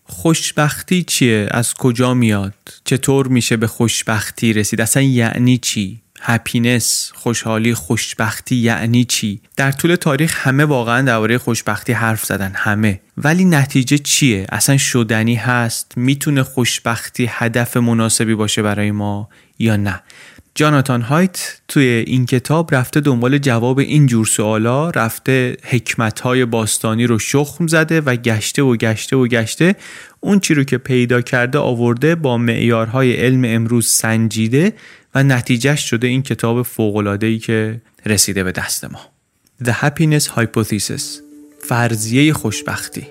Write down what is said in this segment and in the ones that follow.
خوشبختی چیه؟ از کجا میاد؟ چطور میشه به خوشبختی رسید؟ اصلا یعنی چی؟ هپینس، خوشحالی، خوشبختی یعنی چی؟ در طول تاریخ همه واقعا درباره خوشبختی حرف زدن، همه. ولی نتیجه چیه؟ اصلا شدنی هست؟ میتونه خوشبختی هدف مناسبی باشه برای ما یا نه؟ جاناتان هایت توی این کتاب رفته دنبال جواب این جور سوالا، رفته حکمت‌های باستانی رو شخم زده و گشته اون چی رو که پیدا کرده آورده با معیارهای علم امروز سنجیده و نتیجهش شده این کتاب فوق‌العاده‌ای که رسیده به دست ما. The Happiness Hypothesis، فرضیه خوشبختی.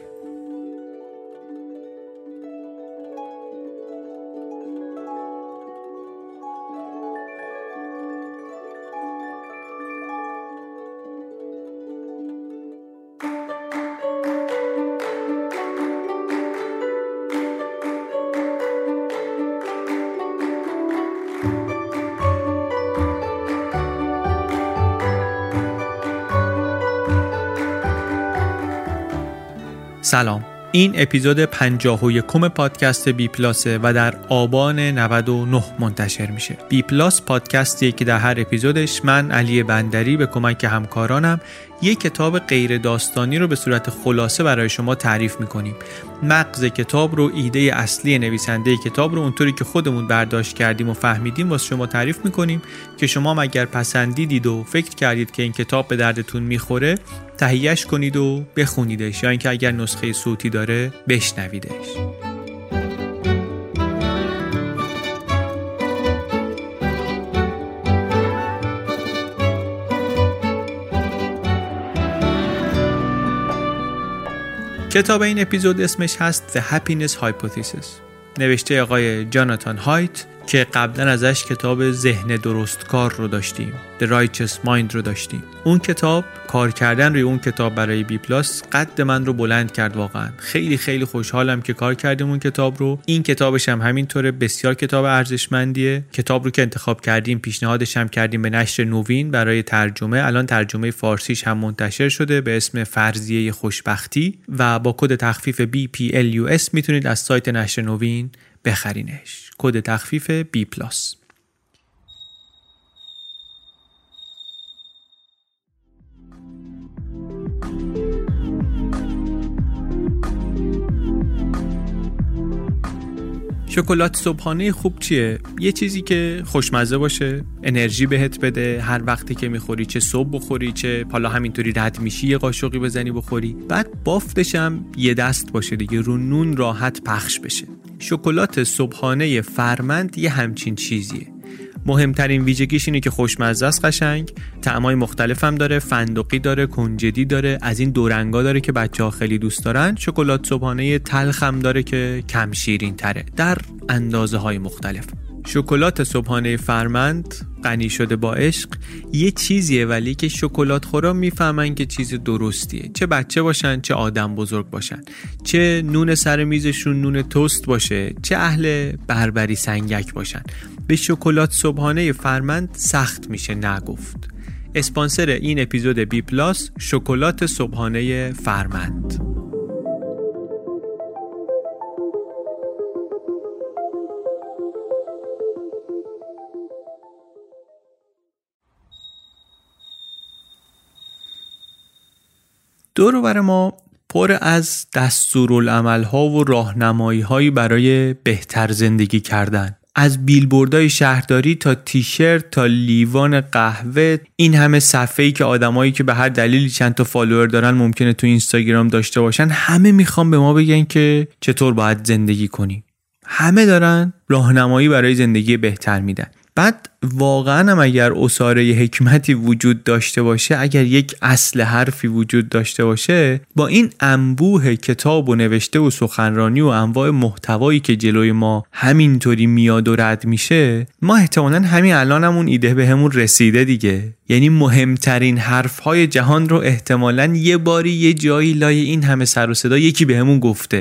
سلام، این اپیزود 51 پادکست بی پلاسه و در آبان 99 منتشر میشه. بی پلاس پادکستیه که در هر اپیزودش من علی بندری به کمک همکارانم یک کتاب غیر داستانی رو به صورت خلاصه برای شما تعریف میکنیم. مغز کتاب رو، ایده اصلی نویسنده کتاب رو اونطوری که خودمون برداشت کردیم و فهمیدیم واسه شما تعریف میکنیم که شما اگر پسندیدید و فکر کردید که این کتاب به دردتون میخوره تهیهش کنید و بخونیدش، یا اینکه اگر نسخه صوتی داره بشنویدش. کتاب این اپیزود اسمش هست The Happiness Hypothesis، نوشته آقای جاناتان هایت که قبلا ازش کتاب ذهن درستکار رو داشتیم، The Righteous Mind رو داشتیم. اون کتاب، کار کردن روی اون کتاب برای بی پلاس قد من رو بلند کرد. واقعا خیلی خیلی خوشحالم که کار کردیم اون کتاب رو. این کتابش هم همینطوره، بسیار کتاب ارزشمندیه. کتاب رو که انتخاب کردیم پیشنهادش هم کردیم به نشر نوین برای ترجمه. الان ترجمه فارسیش هم منتشر شده به اسم فرضیه خوشبختی و با کد تخفیف BPLUS میتونید از سایت نشر نوین بخرینش. کد تخفیف B+. شکلات صبحانه خوب چیه؟ یه چیزی که خوشمزه باشه، انرژی بهت بده هر وقتی که میخوری، چه صبح بخوری چه حالا همینطوری رد میشی یه قاشقی بزنی بخوری. بعد بافتش هم یه دست باشه دیگه، رو نون راحت پخش بشه. شکلات صبحانه فرمند یه همچین چیزیه. مهمترین ویژگیش اینه که خوشمزه است، قشنگ، طعمای مختلف هم داره، فندقی داره، کنجدی داره، از این دو رنگا داره که بچه‌ها خیلی دوست دارن. شکلات صبحانه تلخ هم داره که کم شیرین تره در اندازه‌های مختلف. شکلات صبحانه فرمند غنی شده با عشق یه چیزیه، ولی که شکلات خورا میفهمن که چیز درستیه، چه بچه باشن چه آدم بزرگ باشن، چه نون سر میزشون نون توست باشه چه اهل بربری سنگک باشن. به شکلات صبحانه فرمند سخت میشه نگفت. اسپانسر این اپیزود بی پلاس شکلات صبحانه فرمند. دور و بر ما پر از دستورالعمل‌ها و راهنمایی‌هایی برای بهتر زندگی کردن. از بیلبوردهای شهرداری تا تیشرت تا لیوان قهوه، این همه صفحه‌ای که آدمایی که به هر دلیلی چند تا فالوور دارن ممکنه تو اینستاگرام داشته باشن، همه میخوان به ما بگن که چطور باید زندگی کنیم. همه دارن راهنمایی برای زندگی بهتر میدن. بعد واقعا هم اگر اساره حکمتی وجود داشته باشه، اگر یک اصل حرفی وجود داشته باشه، با این انبوه کتاب و نوشته و سخنرانی و انواع محتوایی که جلوی ما همینطوری میاد و رد میشه، ما احتمالاً همین الانمون ایده به همون رسیده دیگه. یعنی مهمترین حرفهای جهان رو احتمالاً یه باری یه جایی لای این همه سر و صدا یکی به همون گفته.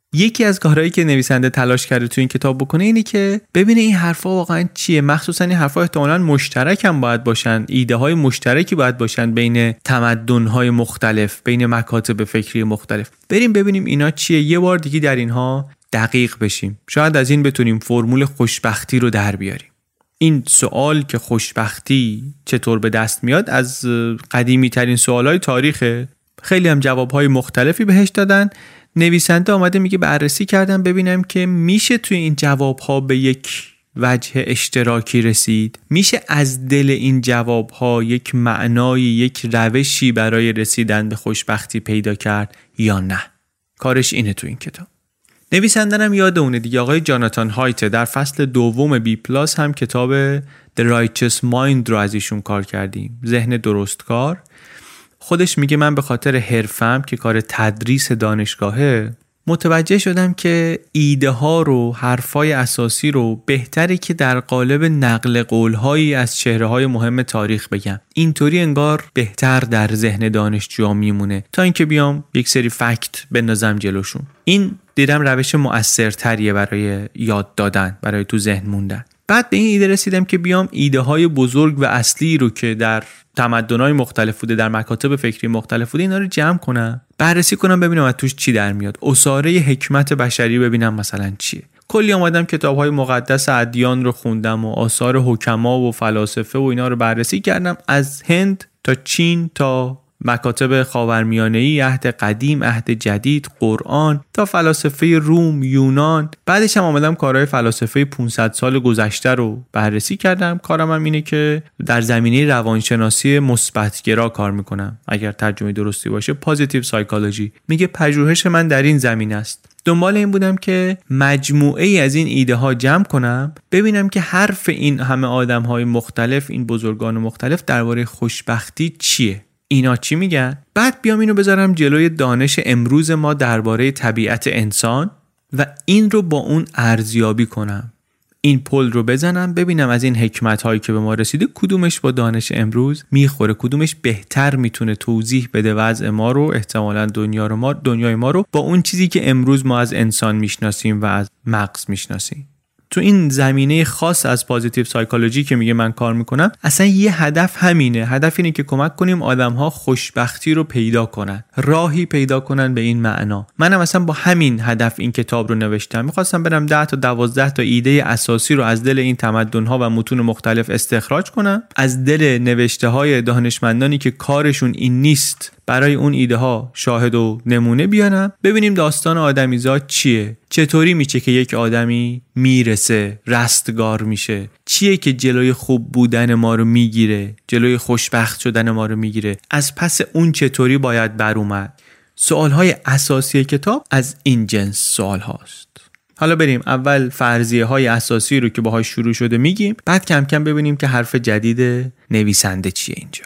یکی از کارهایی که نویسنده تلاش کرده تو این کتاب بکنه اینه که ببینه این حرفا واقعا چیه، مخصوصا این حرفا احتمالاً مشترک هم باید باشن، ایده های مشترکی باید باشن بین تمدن های مختلف، بین مکاتب فکری مختلف. بریم ببینیم اینا چیه، یه بار دیگه در اینها دقیق بشیم. شاید از این بتونیم فرمول خوشبختی رو در بیاریم. این سوال که خوشبختی چطور به دست میاد از قدیمی ترین سوالای تاریخه. خیلی هم جوابهای مختلفی بهش دادن. نویسنده آمده میگه بررسی کردم ببینم که میشه توی این جوابها به یک وجه اشتراکی رسید، میشه از دل این جوابها یک معنای، یک روشی برای رسیدن به خوشبختی پیدا کرد یا نه. کارش اینه تو این کتاب. نویسنده هم یادمونه دیگه، آقای جاناتان هایت در فصل دوم بی پلاس هم کتاب The Righteous Mind رو از ایشون کار کردیم، ذهن درستکار. خودش میگه من به خاطر حرفم که کار تدریس دانشگاهه متوجه شدم که ایده ها رو، حرفای اساسی رو بهتره که در قالب نقل قولهایی از چهره های مهم تاریخ بگم. اینطوری انگار بهتر در ذهن دانشجوها میمونه تا اینکه بیام یک سری فکت بندازم جلوشون. این دیدم روش مؤثرتریه برای یاد دادن، برای تو ذهن موندن. بعد به این ایده رسیدم که بیام ایده های بزرگ و اصلی رو که در تمدن‌های مختلف بوده، در مکاتب فکری مختلف بوده، اینا رو جمع کنم، بررسی کنم، ببینم از توش چی در میاد. اساره حکمت بشری ببینم مثلا چیه. کلی آمدم کتاب‌های مقدس ادیان رو خوندم و آثار حکما و فلاسفه و اینا رو بررسی کردم، از هند تا چین تا مکاتب خاورمیانه‌ای، عهد قدیم، عهد جدید، قرآن تا فلاسفه روم، یونان. بعدش هم آمدم کارهای فلاسفه 500 سال گذشته رو بررسی کردم. کارم هم اینه که در زمینه روانشناسی مثبت‌گرا کار میکنم. اگر ترجمه درستی باشه پوزیتیو سایکولوژی. میگه پژوهش من در این زمینه است. دنبال این بودم که مجموعه ای از این ایده ها جمع کنم، ببینم که حرف این همه آدم های مختلف، این بزرگان مختلف درباره خوشبختی چیه، اینا چی میگن. بعد بیام اینو بذارم جلوی دانش امروز ما درباره طبیعت انسان و این رو با اون ارزیابی کنم، این پل رو بزنم، ببینم از این حکمت هایی که به ما رسیده کدومش با دانش امروز میخوره، کدومش بهتر میتونه توضیح بده وضع ما رو، احتمالاً دنیای ما رو با اون چیزی که امروز ما از انسان میشناسیم و از مغز میشناسیم. تو این زمینه خاص از پوزیتیو سایکولوژی که میگه من کار میکنم، اصلا یه هدف همینه. هدف اینه که کمک کنیم آدم‌ها خوشبختی رو پیدا کنن، راهی پیدا کنن به این معنا. منم اصلا با همین هدف این کتاب رو نوشتم. میخواستم برم 10 تا 12 تا ایده اساسی رو از دل این تمدن‌ها و متون مختلف استخراج کنم، از دل نوشته‌های دانشمندانی که کارشون این نیست برای اون ایده ها شاهد و نمونه بیارم، ببینیم داستان آدمیزاد چیه، چطوری میشه که یک آدمی میرسه، رستگار میشه، چیه که جلوی خوب بودن ما رو میگیره، جلوی خوشبخت شدن ما رو میگیره، از پس اون چطوری باید بر اومد. سوالهای اساسی کتاب از این جنس سوال هاست. حالا بریم اول فرضیه های اساسی رو که باهاش شروع شده میگیم، بعد کم کم ببینیم که حرف جدید نویسنده چیه اینجا.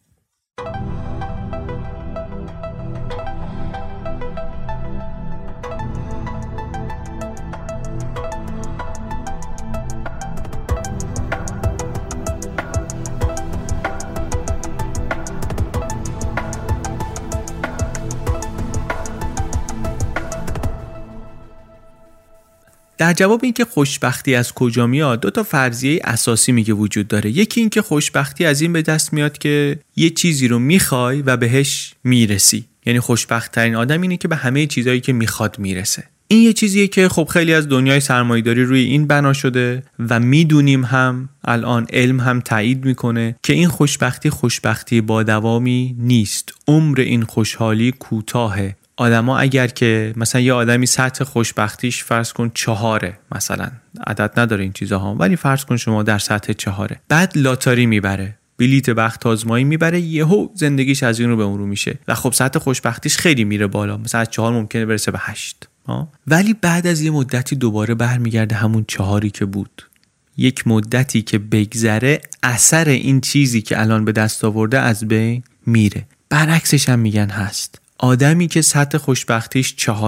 در جواب این که خوشبختی از کجا میاد، 2 تا فرضیه اساسی میگه وجود داره. یکی این که خوشبختی از این به دست میاد که یه چیزی رو میخوای و بهش میرسی، یعنی خوشبخت ترین آدم اینه که به همه چیزایی که میخواد میرسه. این یه چیزیه که خب خیلی از دنیای سرمایه‌داری روی این بنا شده و میدونیم هم، الان علم هم تایید میکنه که این خوشبختی با دوامی نیست. عمر این خوشحالی کوتاهه. آدما اگر که مثلا یه آدمی سطح خوشبختیش فرض کن 4، مثلا عدد نداره این چیزها، ولی فرض کن شما در سطح 4، بعد لاتاری میبره، بلیت بخت آزمایی میبره، یهو زندگیش از این رو به اون رو میشه و خب سطح خوشبختیش خیلی میره بالا، مثلا از 4 ممکنه برسه به 8. ولی بعد از یه مدتی دوباره برمیگرده همون 4 که بود. یک مدتی که بگذره اثر این چیزی که الان به دست آورده از بین میره. برعکسش هم میگن هست. آدمی که سطح خوشبختیش 4،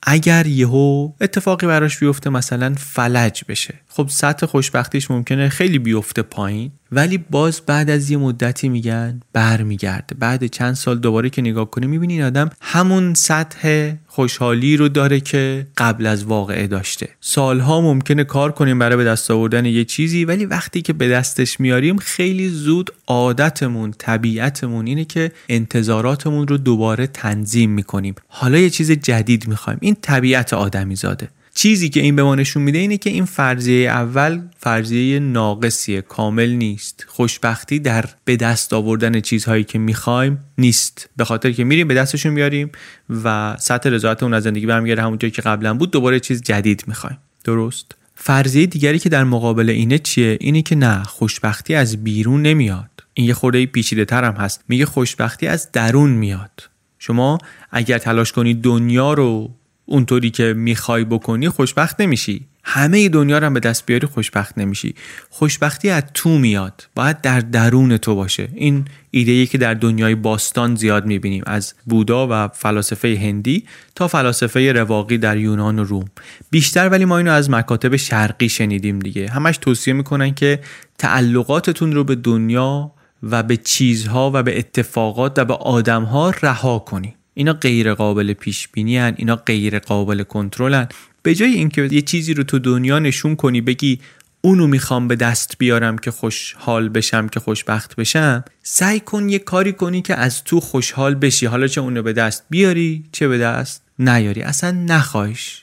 اگر یهو اتفاقی براش بیفته، مثلا فلج بشه، خب سطح خوشبختیش ممکنه خیلی بیفته پایین، ولی باز بعد از یه مدتی میگن برمیگرده. بعد چند سال دوباره که نگاه کنی میبینی این آدم همون سطح خوشحالی رو داره که قبل از واقعه داشته. سالها ممکنه کار کنیم برای به دست آوردن یه چیزی، ولی وقتی که به دستش میاریم خیلی زود عادتمون، طبیعتمون اینه که انتظاراتمون رو دوباره تنظیم میکنیم. حالا یه چیز جدید میخوایم. این طبیعت آدمی زاده. چیزی که این به ما نشون میده اینه که این فرضیه اول فرضیه ناقصیه، کامل نیست. خوشبختی در به دست آوردن چیزهایی که میخوایم نیست، به خاطر که میریم به دستشون میاریم و سطح رضایتمون از زندگی برمیگرده همون جایی که قبلا بود، دوباره چیز جدید میخوایم. درست؟ فرضیه دیگری که در مقابل اینه چیه؟ اینه که نه، خوشبختی از بیرون نمیاد. این یه خورده پیچیده تر هم هست. میگه خوشبختی از درون میاد. شما اگر تلاش کنی دنیا رو اونطوری که میخوای بکنی، خوشبخت نمیشی. همه دنیا رو هم به دست بیاری، خوشبخت نمیشی. خوشبختی از تو میاد، باید در درون تو باشه. این ایده‌ای که در دنیای باستان زیاد میبینیم، از بودا و فلاسفه هندی تا فلاسفه رواقی در یونان و روم بیشتر، ولی ما اینو از مکاتب شرقی شنیدیم دیگه. همش توصیه میکنن که تعلقاتتون رو به دنیا و به چیزها و به اتفاقات و به آدمها رها کنی. اینا غیر قابل پیش بینی ان، اینا غیر قابل کنترل ان. به جای اینکه یه چیزی رو تو دنیا نشون کنی، بگی اونو میخوام به دست بیارم که خوشحال بشم، که خوشبخت بشم، سعی کن یه کاری کنی که از تو خوشحال بشی. حالا چه اونو به دست بیاری چه به دست نیاری، اصلا نخوایش.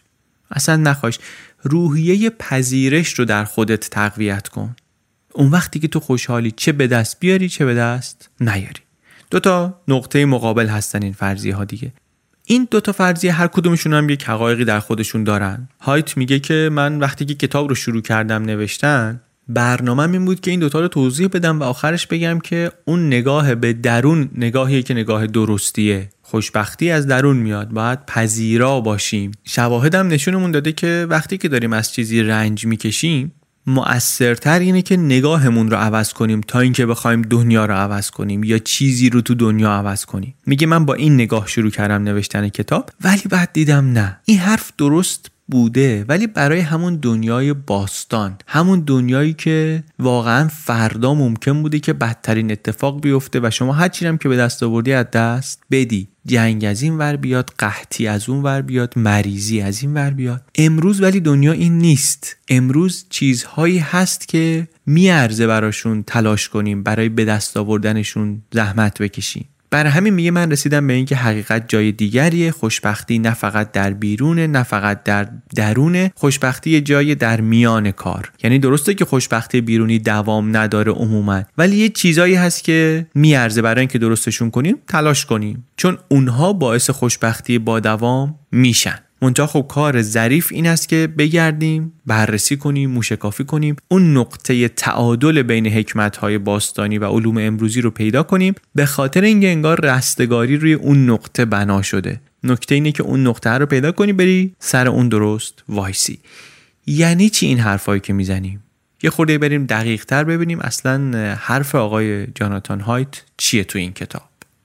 روحیه پذیرش رو در خودت تقویت کن. اون وقتی که تو خوشحالی، چه به دست بیاری چه به دست نیاری. 2 نقطه مقابل هستن این فرضیه ها دیگه. این 2 فرضیه هر کدومشون هم یک حقایقی در خودشون دارن. هایت میگه که من وقتی که کتاب رو شروع کردم نوشتن، برنامه‌م این بود که این 2 رو توضیح بدم و آخرش بگم که اون نگاه به درون نگاهیه که نگاه درستیه. خوشبختی از درون میاد، باید پذیرا باشیم. شواهدم نشونمون داده که وقتی که داریم از چیزی رنج میکشیم، مؤثرتر اینه که نگاهمون رو عوض کنیم تا اینکه بخوایم دنیا رو عوض کنیم یا چیزی رو تو دنیا عوض کنیم. میگه من با این نگاه شروع کردم نوشتن کتاب، ولی بعد دیدم نه، این حرف درست بوده، ولی برای همون دنیای باستان، همون دنیایی که واقعا فردا ممکن بوده که بدترین اتفاق بیفته و شما هر چیزی هم که به دست آوردی از دست بدی. جنگ از این ور بیاد، قحطی از اون ور بیاد، مریضی از این ور بیاد. امروز ولی دنیا این نیست. امروز چیزهایی هست که میارزه براشون تلاش کنیم، برای به دست آوردنشون زحمت بکشیم. برای همین میگه من رسیدم به این که حقیقت جای دیگریه. خوشبختی نه فقط در بیرونه، نه فقط در درونه. خوشبختی جای در میان کار. یعنی درسته که خوشبختی بیرونی دوام نداره عموما، ولی یه چیزایی هست که میارزه برای اینکه درستشون کنیم تلاش کنیم، چون اونها باعث خوشبختی با دوام میشن. منتها خب کار ظریف این است که بگردیم، بررسی کنیم، موشکافی کنیم، اون نقطه تعادل بین حکمت‌های باستانی و علوم امروزی رو پیدا کنیم، به خاطر اینکه انگار رستگاری روی اون نقطه بنا شده. نکته اینه که اون نقطه رو پیدا کنی، بری سر اون درست وایسی. یعنی چی این حرفایی که میزنیم؟ یه خورده بریم دقیق تر ببینیم اصلا حرف آقای جاناتان هایت چیه تو این کتاب.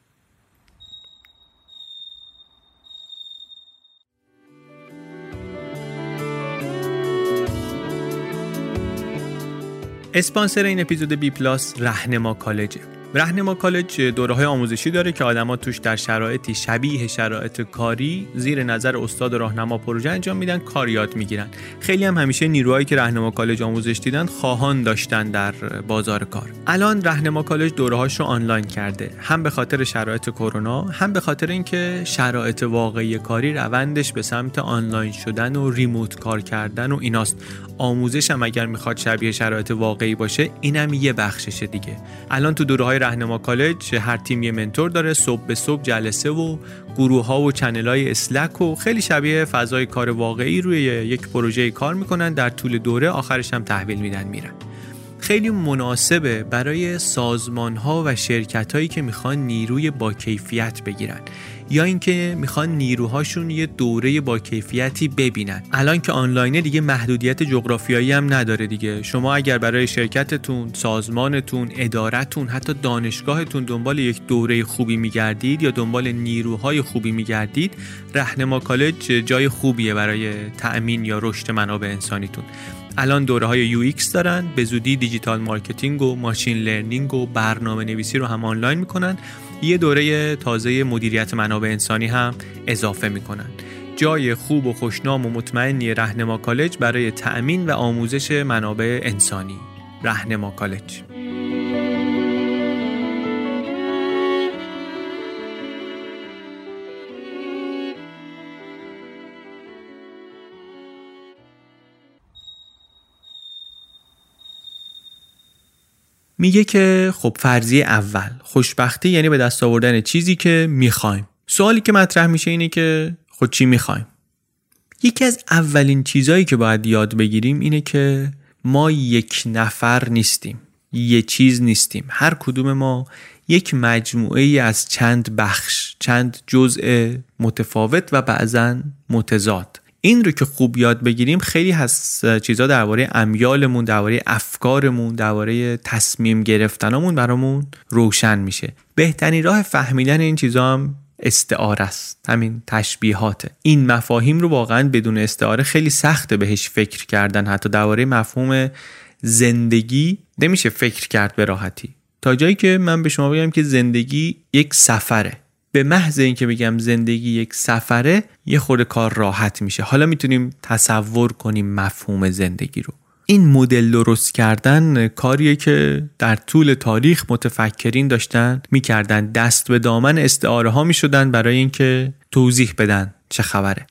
اسپانسر این اپیزود بی پلاس رهنما کالجه. رهنما کالج دوره‌های آموزشی داره که آدم‌ها توش در شرایطی شبیه شرایط کاری زیر نظر استاد راهنما پروژه انجام میدن، کار یاد میگیرن. خیلی هم همیشه نیروهایی که رهنما کالج آموزش دیدن خواهان داشتن در بازار کار. الان رهنما کالج دوره‌هاش رو آنلاین کرده، هم به خاطر شرایط کرونا، هم به خاطر اینکه شرایط واقعی کاری روندش به سمت آنلاین شدن و ریموت کار کردن و ایناست. آموزش هم اگر میخواد شبیه شرایط واقعی باشه، اینم یه بخششه دیگه. الان تو دوره‌های رهنما کالج هر تیم یه منتور داره، صبح به صبح جلسه و گروه‌ها و چنل‌های اسلک و خیلی شبیه فضای کار واقعی روی یک پروژه کار میکنن. در طول دوره آخرش هم تحویل میدن میرن. خیلی مناسبه برای سازمان‌ها و شرکت‌هایی که میخوان نیروی با کیفیت بگیرن یا اینکه میخوان نیروهاشون یه دوره با کیفیتی ببینن. الان که آنلاینه دیگه محدودیت جغرافیایی هم نداره دیگه. شما اگر برای شرکتتون، سازمانتون، ادارتون، حتی دانشگاهتون دنبال یک دوره خوبی میگردید یا دنبال نیروهای خوبی میگردید، رهنما کالج جای خوبیه برای تأمین یا رشد منابع انسانیتون. الان دوره‌های UX دارن، به زودی دیجیتال مارکتینگ و ماشین لرنینگ و برنامه نویسی رو هم آنلاین میکنن. یه دوره تازه مدیریت منابع انسانی هم اضافه میکنن. جای خوب و خوشنام و مطمئنی رهنما کالج برای تأمین و آموزش منابع انسانی. رهنما کالج. میگه که خب فرضیه اول، خوشبختی یعنی به دست آوردن چیزی که میخوایم. سوالی که مطرح میشه اینه که خب چی میخوایم؟ یکی از اولین چیزایی که باید یاد بگیریم اینه که ما یک نفر نیستیم، یه چیز نیستیم. هر کدوم ما یک مجموعه ای از چند بخش، چند جزء متفاوت و بعضاً متضاد. این رو که خوب یاد بگیریم خیلی از چیزا درباره امیالمون، درباره افکارمون، درباره تصمیم گرفتنامون برامون روشن میشه. بهترین راه فهمیدن این چیزا هم استعاره است، همین تشبیهاته. این مفاهیم رو واقعا بدون استعاره خیلی سخته بهش فکر کردن. حتی درباره مفهوم زندگی نمیشه فکر کرد به راحتی. تا جایی که من به شما بگم که زندگی یک سفره، به محض اینکه بگم زندگی یک سفره یه خورده کار راحت میشه. حالا میتونیم تصور کنیم مفهوم زندگی رو. این مدل درست کردن کاریه که در طول تاریخ متفکرین داشتن میکردن، دست به دامن استعاره ها میشدن برای اینکه توضیح بدن چه خبره.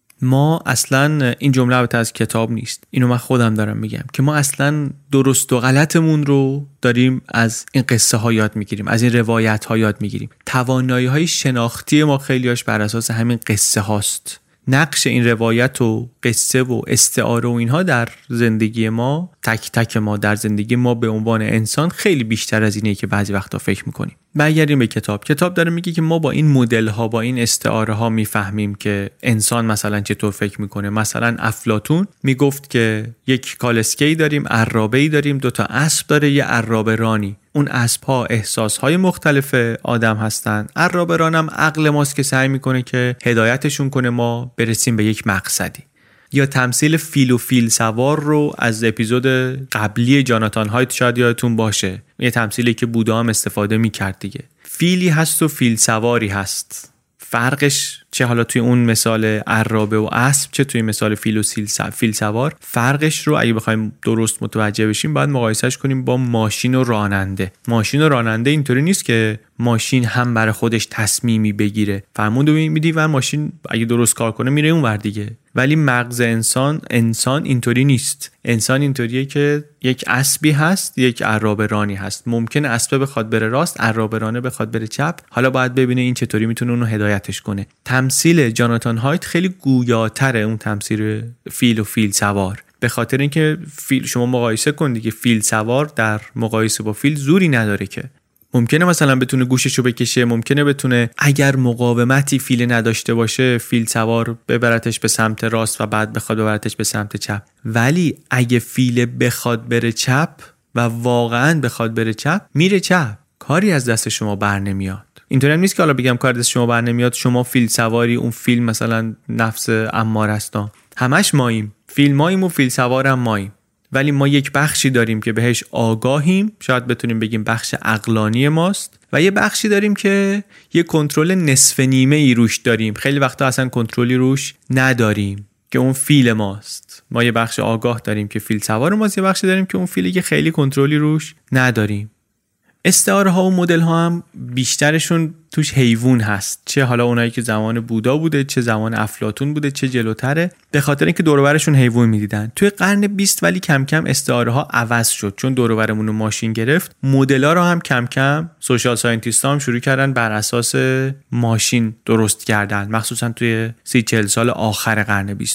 ما اصلا، این جمله البته از کتاب نیست، اینو من خودم دارم میگم، که ما اصلا درست و غلطمون رو داریم از این قصه ها یاد میگیریم، از این روایت ها یاد میگیریم. توانایی های شناختی ما خیلیاش بر اساس همین قصه هاست. نقش این روایت و قصه و استعاره و اینها در زندگی ما، تک تک ما در زندگی ما به عنوان انسان خیلی بیشتر از اینه که بعضی وقتا فکر میکنیم. برگردیم به کتاب داره میگه که ما با این مدل ها، با این استعاره ها میفهمیم که انسان مثلا چطور فکر میکنه. مثلا افلاطون میگفت که یک کالسکه‌ای داریم، عرابه‌ای داریم، 2 تا اسب داره، یه عرابه رانی. اون اسب‌ها احساس‌های مختلف آدم هستن. عرابه رانم عقل ماست که سعی میکنه که هدایتشون کنه ما برسیم به یک مقصدی. یا تمثیل فیل و فیل سوار رو از اپیزود قبلی جاناتان هایت شاید یادتون باشه، یه تمثیلی که بودا هم استفاده میکرد دیگه. فیلی هست و فیل سواری هست. فرقش چه حالا توی اون مثال عرابه و اسب، چه توی مثال فیل و فیل سوار، فرقش رو اگه بخوایم درست متوجه بشیم باید مقایسهش کنیم با ماشین و راننده. ماشین و راننده اینطوری نیست که ماشین هم برای خودش تصمیمی بگیره، فرمون رو میدی و ماشین اگه درست کار کنه میره اون ور دیگه. ولی مغز انسان اینطوری نیست. انسان اینطوریه که یک اسبی هست، یک عرابه رانی هست. ممکنه اسب بخواد بره راست، عرابه رانه بخواد بره چپ. حالا باید ببینه این چطوری میتونه اونو هدایتش کنه. تمثیل جاناتان هایت خیلی گویاتره اون تمثیل فیل و فیل سوار، به خاطر اینکه شما مقایسه کن دیگه، فیل سوار در مقایسه با فیل زوری نداره که. ممکنه مثلا بتونه گوششو بکشه، ممکنه بتونه اگر مقاومتی فیل نداشته باشه فیل سوار ببرتش به سمت راست و بعد بخواد ببرتش به سمت چپ. ولی اگه فیل بخواد بره چپ و واقعا بخواد بره چپ، میره چپ، کاری از دست شما بر نمیاد. اینطوری هم نیست که حالا بگم کار دست شما بر نمیاد، شما فیل سواری، اون فیل مثلا نفس اماره است. همش ماییم، فیل ماییم و فیل سوارم ماییم. ولی ما یک بخشی داریم که بهش آگاهیم، شاید بتونیم بگیم بخش عقلانی ماست، و یه بخشی داریم که یه کنترل نصف نیمه ای روش داریم، خیلی وقتا اصلا کنترلی روش نداریم، که اون فیل ماست. ما یه بخش آگاه داریم که فیل سوار ماست، یه بخشی داریم که اون فیلی که خیلی کنترلی روش نداریم. استعاره ها و مدل ها هم بیشترشون توش حیوان هست، چه حالا اونایی که زمان بودا بوده، چه زمان افلاطون بوده، چه جلوتره، به خاطر اینکه دور و برشون حیوان میدیدن. توی قرن 20 ولی کم کم استعاره ها عوض شد، چون دور و برمون رو ماشین گرفت. مدل ها رو هم کم کم سوشال ساینتیست ها هم شروع کردن بر اساس ماشین درست کردن، مخصوصا توی 30-40 سال آخر قرن 20.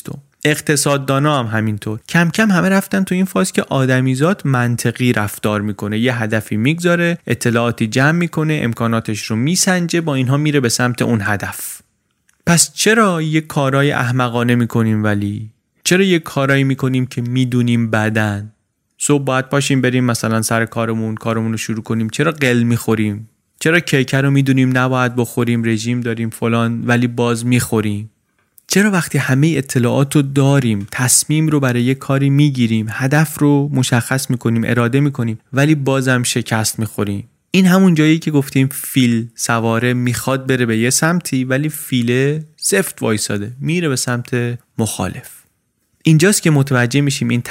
اقتصاددانا هم همینطور. کم کم همه رفتن تو این فاز که آدمیزاد منطقی رفتار میکنه، یه هدفی میگذاره، اطلاعاتی جمع میکنه، امکاناتش رو میسنجه، با اینها میره به سمت اون هدف. پس چرا یه کارای احمقانه میکنیم؟ ولی چرا یه کارایی میکنیم که میدونیم بعدن صبح باید پاشیم بریم مثلا سر کارمون رو شروع کنیم؟ چرا قل میخوریم؟ چرا کیک رو میدونیم نباید بخوریم، رژیم داریم فلان، ولی باز میخوریم؟ چرا وقتی همه اطلاعات رو داریم، تصمیم رو برای یه کاری میگیریم، هدف رو مشخص میکنیم، اراده میکنیم، ولی بازم شکست میخوریم؟ این همون جایی که گفتیم فیل سواره میخواد بره به یه سمتی ولی فیله سفت وایساده میره به سمت مخالف. اینجاست که متوجه میشیم این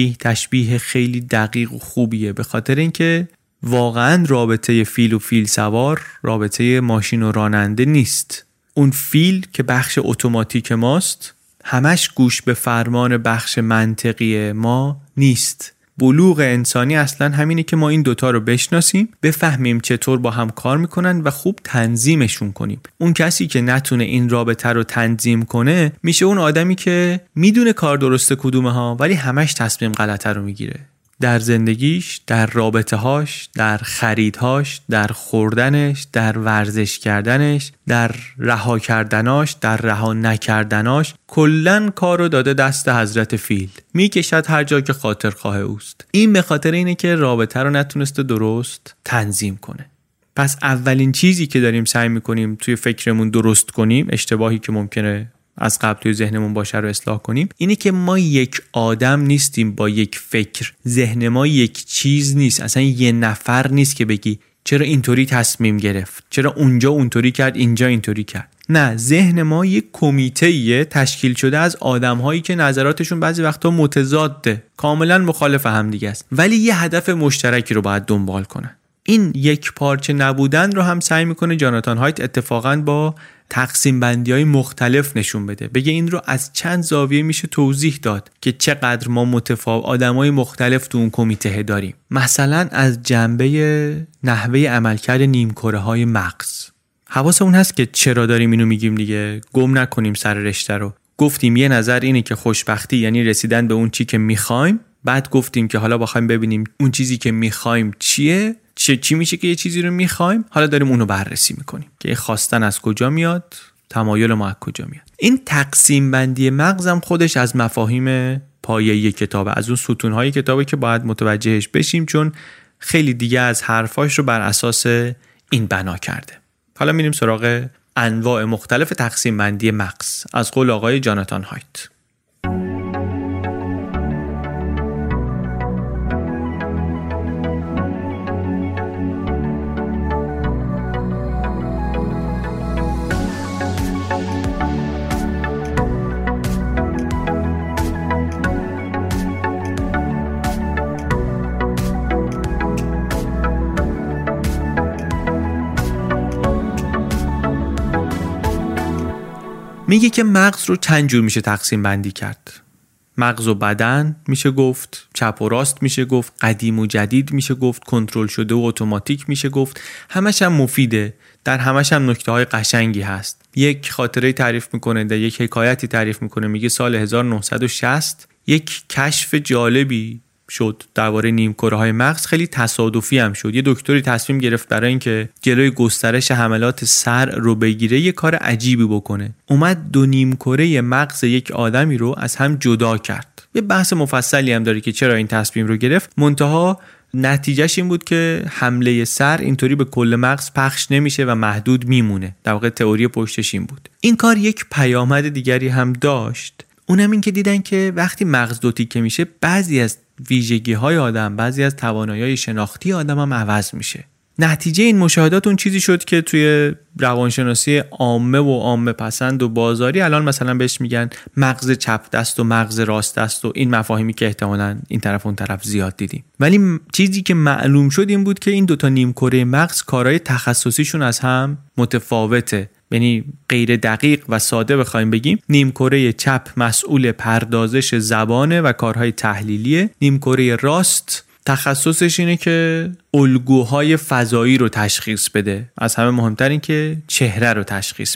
تشبیه خیلی دقیق و خوبیه، به خاطر اینکه واقعا رابطه فیل و فیل سوار رابطه ماشین و راننده نیست. اون فیل که بخش اتوماتیک ماست همش گوش به فرمان بخش منطقی ما نیست. بلوغ انسانی اصلا همینه که ما این دوتا رو بشناسیم، بفهمیم چطور با هم کار میکنن و خوب تنظیمشون کنیم. اون کسی که نتونه این رابطه رو تنظیم کنه میشه اون آدمی که میدونه کار درسته کدومه ها ولی همش تصمیم غلطه رو میگیره. در زندگیش، در رابطه‌هاش، در خریدهاش، در خوردنش، در ورزش کردنش، در رها کردناش، در رها نکردناش، کلن کارو داده دست حضرت فیل، میکشد هر جا که خاطر خواه اوست. این به خاطر اینه که رابطه رو نتونسته درست تنظیم کنه. پس اولین چیزی که داریم سعی میکنیم توی فکرمون درست کنیم، اشتباهی که ممکنه از قبل توی ذهنمون باشه رو اصلاح کنیم، اینه که ما یک آدم نیستیم با یک فکر. ذهن ما یک چیز نیست، اصلا یه نفر نیست که بگی چرا اینطوری تصمیم گرفت، چرا اونجا اونطوری کرد، اینجا اینطوری کرد. نه، ذهن ما یک کمیته تشکیل شده از آدم‌هایی که نظراتشون بعضی وقتا متضاده، کاملا مخالف هم دیگه است، ولی یه هدف مشترکی رو باید دنبال کنن. این یک پارچه نبودن رو هم سعی میکنه جاناتان هایت اتفاقاً با تقسیم بندی‌های مختلف نشون بده. بگه این رو از چند زاویه میشه توضیح داد که چقدر ما آدمای مختلف تو اون کمیته داریم. مثلا از جنبه نحوه عملکرد نیمکره‌های مغز. حواسمون هست که چرا داریم اینو میگیم دیگه، گم نکنیم سر رشته رو. گفتیم یه نظر اینه که خوشبختی یعنی رسیدن به اون چی که میخوایم، بعد گفتیم که حالا بخوایم ببینیم اون چیزی که میخوایم چیه، چی میشه که یه چیزی رو میخوایم، حالا داریم اونو بررسی میکنیم که خواستن از کجا میاد، تمایل ما از کجا میاد. این تقسیم بندی مغزم خودش از مفاهیم پایه‌ای کتابه، از اون ستونهای کتابه که باید متوجهش بشیم، چون خیلی دیگه از حرفاش رو بر اساس این بنا کرده. حالا میریم سراغ انواع مختلف تقسیم بندی مغز از قول آقای جاناتان هایت. میگه که مغز رو چند جور میشه تقسیم بندی کرد. مغز و بدن میشه گفت، چپ و راست میشه گفت، قدیم و جدید میشه گفت، کنترل شده و اتوماتیک میشه گفت. همش هم مفیده، در همش هم نکته های قشنگی هست. یک خاطره تعریف میکنه، در یک حکایتی تعریف میکنه. میگه سال 1960 یک کشف جالبی شد درباره نیمکره های مغز، خیلی تصادفی هم شد. یه دکتری تصمیم گرفت برای اینکه جلوی گسترش حملات سر رو بگیره یه کار عجیبی بکنه. اومد دو نیمکره مغز یک آدمی رو از هم جدا کرد. یه بحث مفصلی هم داره که چرا این تصمیم رو گرفت، منتها نتیجهش این بود که حمله سر اینطوری به کل مغز پخش نمیشه و محدود میمونه. در واقع تئوری پشتش این بود. این کار یک پیامد دیگری هم داشت، اونم این که دیدن که وقتی مغز دو تیکه میشه بعضی از ویژگی‌های آدم، بعضی از توانایی‌های شناختی آدم هم عوض میشه. نتیجه این مشاهدات اون چیزی شد که توی روانشناسی عامه و عامه پسند و بازاری الان مثلا بهش میگن مغز چپ دست و مغز راست دست و این مفاهیمی که احتمالاً این طرف اون طرف زیاد دیدیم. ولی چیزی که معلوم شد این بود که این دوتا نیمکره مغز کارهای تخصصیشون از هم متفاوته. یعنی غیر دقیق و ساده بخوایم بگیم، نیمکره چپ مسئول پردازش زبانه و کارهای تحلیلیه، نیمکره راست تخصصش اینه که الگوهای فضایی رو تشخیص بده، از همه مهمتر این که چهره رو تشخیص بده.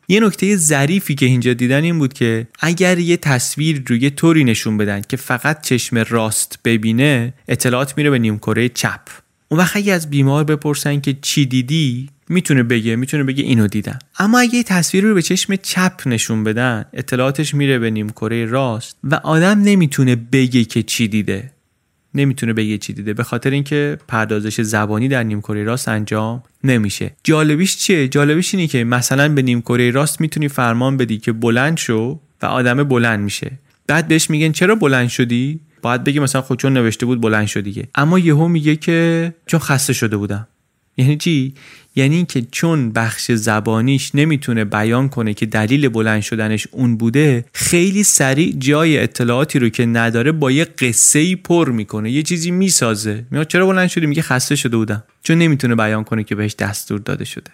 یه نکته ظریفی که اینجا دیدن این بود که اگر یه تصویر رو یه طوری نشون بدن که فقط چشم راست ببینه، اطلاعات میره به نیمکره چپ. اون وقت اگه از بیمار بپرسن که چی دیدی، میتونه بگه اینو دیدم. اما اگه تصویر رو به چشم چپ نشون بدن، اطلاعاتش میره به نیمکره راست و آدم نمیتونه بگه که چی دیده. به خاطر اینکه پردازش زبانی در نیمکره راست انجام نمیشه. جالبیش چیه؟ جالبیش اینه که مثلا به نیمکره راست میتونی فرمان بدی که بلند شو و آدم بلند میشه. بعد بهش میگن چرا بلند شدی؟ باید بگی مثلا خود چون نوشته بود بلند شد دیگه. اما یهو میگه که چون خسته شده بودم. یعنی چی؟ یعنی اینکه چون بخش زبانیش نمیتونه بیان کنه که دلیل بلند شدنش اون بوده، خیلی سریع جای اطلاعاتی رو که نداره با یه قصه‌ای پر میکنه، یه چیزی میسازه. میگه چرا بلند شدی؟ میگه خسته شده بودم. چون نمیتونه بیان کنه که بهش دستور داده شده.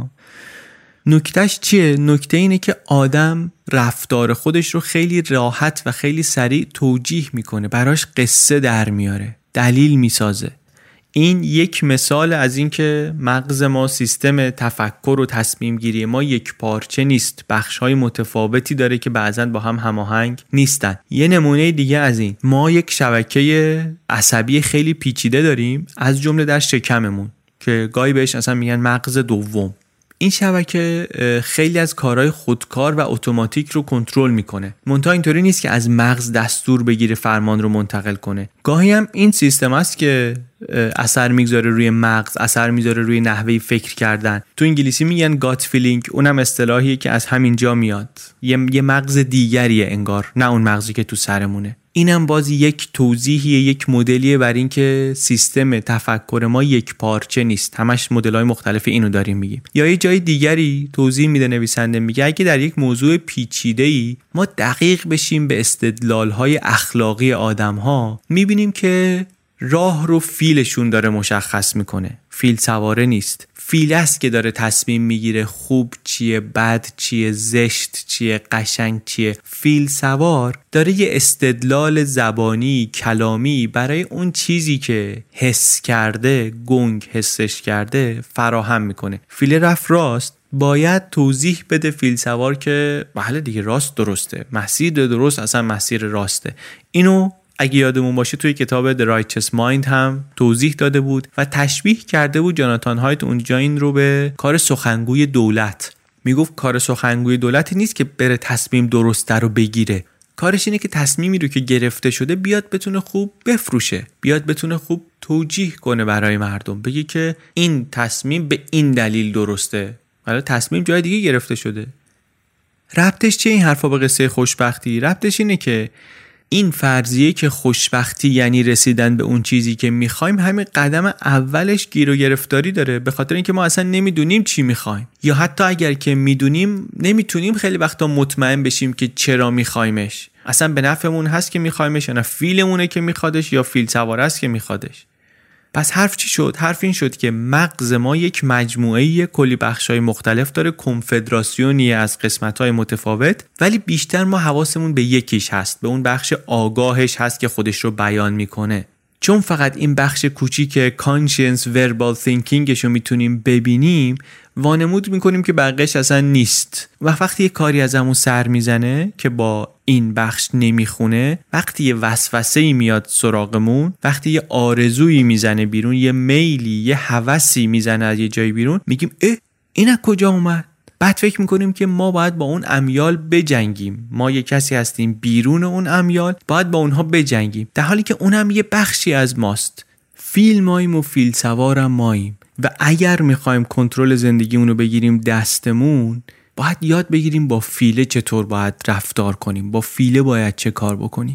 نکتهش چیه؟ نکته اینه که آدم رفتار خودش رو خیلی راحت و خیلی سریع توجیه میکنه، براش قصه در میاره، دلیل میسازه. این یک مثال از این که مغز ما، سیستم تفکر و تصمیم گیری ما یک پارچه نیست، بخش‌های متفاوتی داره که بعضاً با هم هماهنگ نیستن. یه نمونه دیگه از این، ما یک شبکه عصبی خیلی پیچیده داریم، از جمله در شکممون که گاهی بهش اصلا میگن مغز دوم. این شبکه خیلی از کارهای خودکار و اتوماتیک رو کنترل میکنه. منتها اینطوری نیست که از مغز دستور بگیره فرمان رو منتقل کنه. گاهی هم این سیستم است که اثر میگذاره روی مغز، اثر میذاره روی نحوه فکر کردن. تو انگلیسی میگن گات فیلینگ، اونم اصطلاحیه که از همین جا میاد. یه مغز دیگریه انگار، نه اون مغزی که تو سرمونه. اینم بازی یک توضیحیه، یک مدلیه بر این که سیستم تفکر ما یک پارچه نیست، همش مدل‌های مختلف اینو داریم میگیم. یا یه جای دیگری توضیح میده نویسنده، میگه اگه در یک موضوع پیچیده‌ای ما دقیق بشیم به استدلال‌های اخلاقی آدم‌ها، میبینیم که راه رو فیلشون داره مشخص میکنه. فیل سواره نیست، فیل است که داره تصمیم میگیره خوب چیه، بد چیه، زشت چیه، قشنگ چیه. فیل سوار داره یه استدلال زبانی، کلامی برای اون چیزی که حس کرده، گنگ حسش کرده فراهم میکنه. فیل رفت راست، باید توضیح بده فیل سوار که بله دیگه راست درسته، مسیر درست اصلا مسیر راسته. اینو اگه یادمون باشه توی کتاب The Righteous Mind هم توضیح داده بود و تشبیه کرده بود جاناتان هایت اونجا این رو به کار سخنگوی دولت. میگفت کار سخنگوی دولتی نیست که بره تصمیم درسته رو بگیره، کارش اینه که تصمیمی رو که گرفته شده بیاد بتونه خوب بفروشه، بیاد بتونه خوب توجیه کنه برای مردم، بگه که این تصمیم به این دلیل درسته، ولی تصمیم جای دیگه گرفته شده. ربطش چیه این حرفا به قصه خوشبختی؟ ربطش اینه که این فرضیه که خوشبختی یعنی رسیدن به اون چیزی که میخوایم، همین قدم اولش گیر و گرفتاری داره، به خاطر اینکه ما اصلا نمیدونیم چی میخوایم، یا حتی اگر که میدونیم نمیتونیم خیلی وقتا مطمئن بشیم که چرا میخوایمش. اصلا به نفعمون هست که میخوایمش یا نه فیلمونه که میخوادش یا فیل سوار است که میخوادش. پس حرف چی شد؟ حرف این شد که مغز ما یک مجموعه کلی بخشای مختلف داره، کنفدراسیونی از قسمت‌های متفاوت، ولی بیشتر ما حواسمون به یکیش هست، به اون بخش آگاهش هست که خودش رو بیان میکنه. چون فقط این بخش کوچیک conscious verbal thinkingش رو میتونیم ببینیم، وانمود میکنیم که بقیه‌اش اصلا نیست. و وقتی یه کاری از همون سر میزنه که با این بخش نمیخونه، وقتی یه وسوسه‌ای میاد سراغمون، وقتی یه آرزویی میزنه بیرون، یه میلی، یه هوسی میزنه از یه جایی بیرون، میگیم این از کجا اومد؟ بعد فکر میکنیم که ما باید با اون امیال بجنگیم، ما یه کسی هستیم بیرون اون امیال، باید با اونها بجنگیم، در حالی که اونم یه بخشی از ماست. فیل ماییم و فیل سوارم ماییم و اگر میخوایم کنترل زندگیمون رو بگیریم دستمون، باید یاد بگیریم با فیله چطور باید رفتار کنیم، با فیله باید چه کار بکنیم.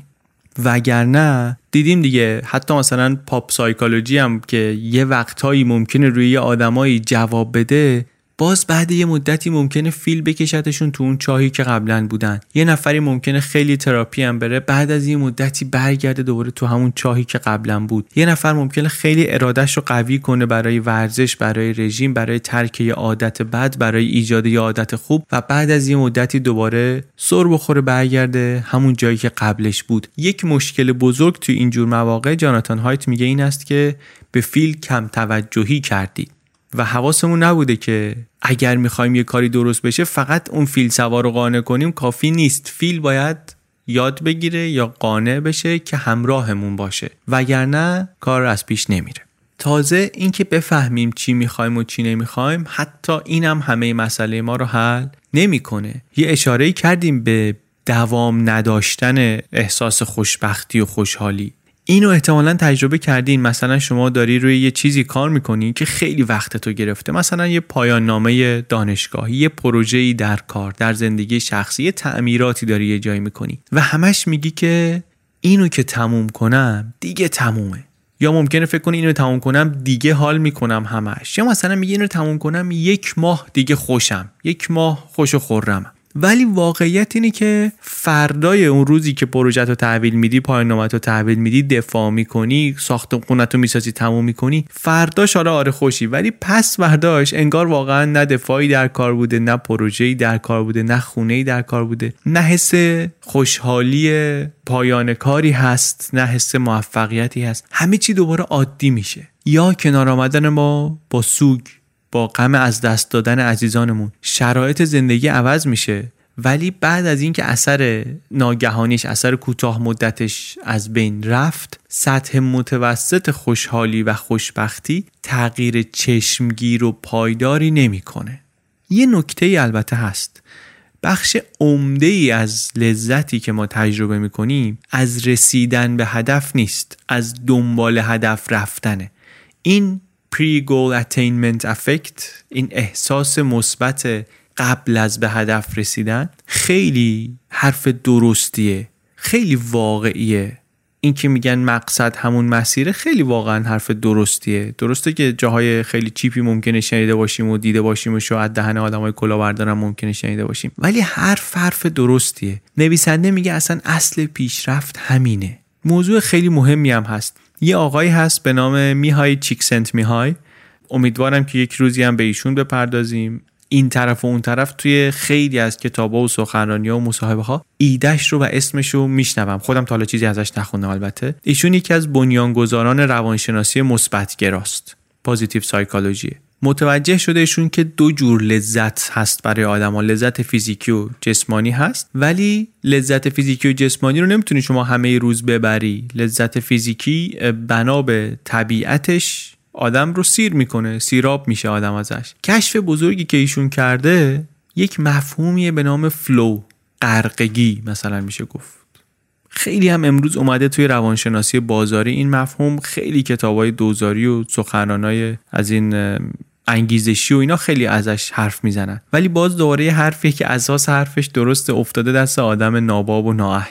وگرنه دیدیم دیگه، حتی مثلا پاپ سایکولوژی هم که یه وقتهایی ممکنه روی یه آدمایی جواب بده، باز بعد یه مدتی ممکنه فیل بکشتشون تو اون چاهی که قبلا بودن. یه نفری ممکنه خیلی تراپی هم بره، بعد از یه مدتی برگرده دوباره تو همون چاهی که قبلا بود. یه نفر ممکنه خیلی ارادهش رو قوی کنه برای ورزش، برای رژیم، برای ترک یه عادت بد، برای ایجاد یه عادت خوب، و بعد از یه مدتی دوباره سر بخوره برگرده همون جایی که قبلش بود. یک مشکل بزرگ تو اینجور مواقع جاناتان هایت میگه این است که به فیل کم توجهی کردید. و حواسمون نبوده که اگر میخوایم یه کاری درست بشه فقط اون فیل سوار رو قانع کنیم کافی نیست. فیل باید یاد بگیره یا قانع بشه که همراهمون باشه، وگرنه کار از پیش نمیره. تازه اینکه بفهمیم چی میخوایم و چی نمیخوایم، حتی اینم همه مسئله ما رو حل نمیکنه. یه اشاره‌ای کردیم به دوام نداشتن احساس خوشبختی و خوشحالی. اینو احتمالاً تجربه کردین. مثلا شما داری روی یه چیزی کار میکنی که خیلی وقتتو گرفته، مثلا یه پایان نامه دانشگاهی، یه پروژه‌ای در کار، در زندگی شخصی، یه تعمیراتی داری یه جایی میکنی و همش میگی که اینو که تموم کنم دیگه تمومه، یا ممکنه فکر کنی اینو تموم کنم دیگه حال میکنم همش، یا مثلا میگی اینو تموم کنم 1 ماه دیگه خوشم، 1 ماه خوش و خرمم. ولی واقعیت اینه که فردای اون روزی که پروژه رو تحویل میدی، پایان نامه رو تحویل میدی، دفاع میکنی، ساختمون رو میسازی، تموم میکنی، فرداش آره خوشی، ولی پس فرداش انگار واقعا نه دفاعی در کار بوده، نه پروژه‌ای در کار بوده، نه خونه‌ای در کار بوده، نه حس خوشحالی پایان کاری هست، نه حس موفقیتی هست. همه چی دوباره عادی میشه. یا کنار آمدن ما با سوگ، با غم از دست دادن عزیزانمون، شرایط زندگی عوض میشه، ولی بعد از اینکه اثر ناگهانیش، اثر کوتاه مدتش از بین رفت، سطح متوسط خوشحالی و خوشبختی تغییر چشمگیر و پایداری نمیکنه. یه نکته البته هست، بخش عمده‌ای از لذتی که ما تجربه میکنیم از رسیدن به هدف نیست، از دنبال هدف رفتنه. این pre-goal attainment effect، این احساس مثبت قبل از به هدف رسیدن، خیلی حرف درستیه، خیلی واقعیه. این که میگن مقصد همون مسیره، خیلی واقعا حرف درستیه. درسته که جاهای خیلی چیپی ممکنه شنیده باشیم و دیده باشیم و شاید دهن آدمای کلاهبردارم ممکنه شنیده باشیم، ولی حرف درستیه. نویسنده میگه اصلا اصل پیشرفت همینه. موضوع خیلی مهمی هم هست. یه آقایی هست به نام میهای چیکسنتمیهای، امیدوارم که یک روزی هم به ایشون بپردازیم. این طرف و اون طرف توی خیلی از کتابا و سخنرانی‌ها و مصاحبه‌ها ایده‌اش رو و اسمش رو میشنوم. خودم تا حالا چیزی ازش نخوندم البته. ایشون یکی از بنیانگذاران روانشناسی مثبت‌گراست، پوزیتیو سایکولوژی. متوجه شده ایشون که 2 جور لذت هست برای آدم‌ها، لذت فیزیکی و جسمانی هست، ولی لذت فیزیکی و جسمانی رو نمیتونی شما همه روز ببری. لذت فیزیکی بنا به طبیعتش آدم رو سیر میکنه، سیراب میشه آدم ازش. کشف بزرگی که ایشون کرده یک مفهومیه به نام فلو، غرقگی مثلا میشه گفت. خیلی هم امروز اومده توی روانشناسی بازاری این مفهوم، خیلی کتابای دوزاری و سخنرانای از این انگیزشی و اینا خیلی ازش حرف میزنن، ولی باز دوباره حرفیه که اساس حرفش درسته افتاده دست آدم ناباب و نااهل.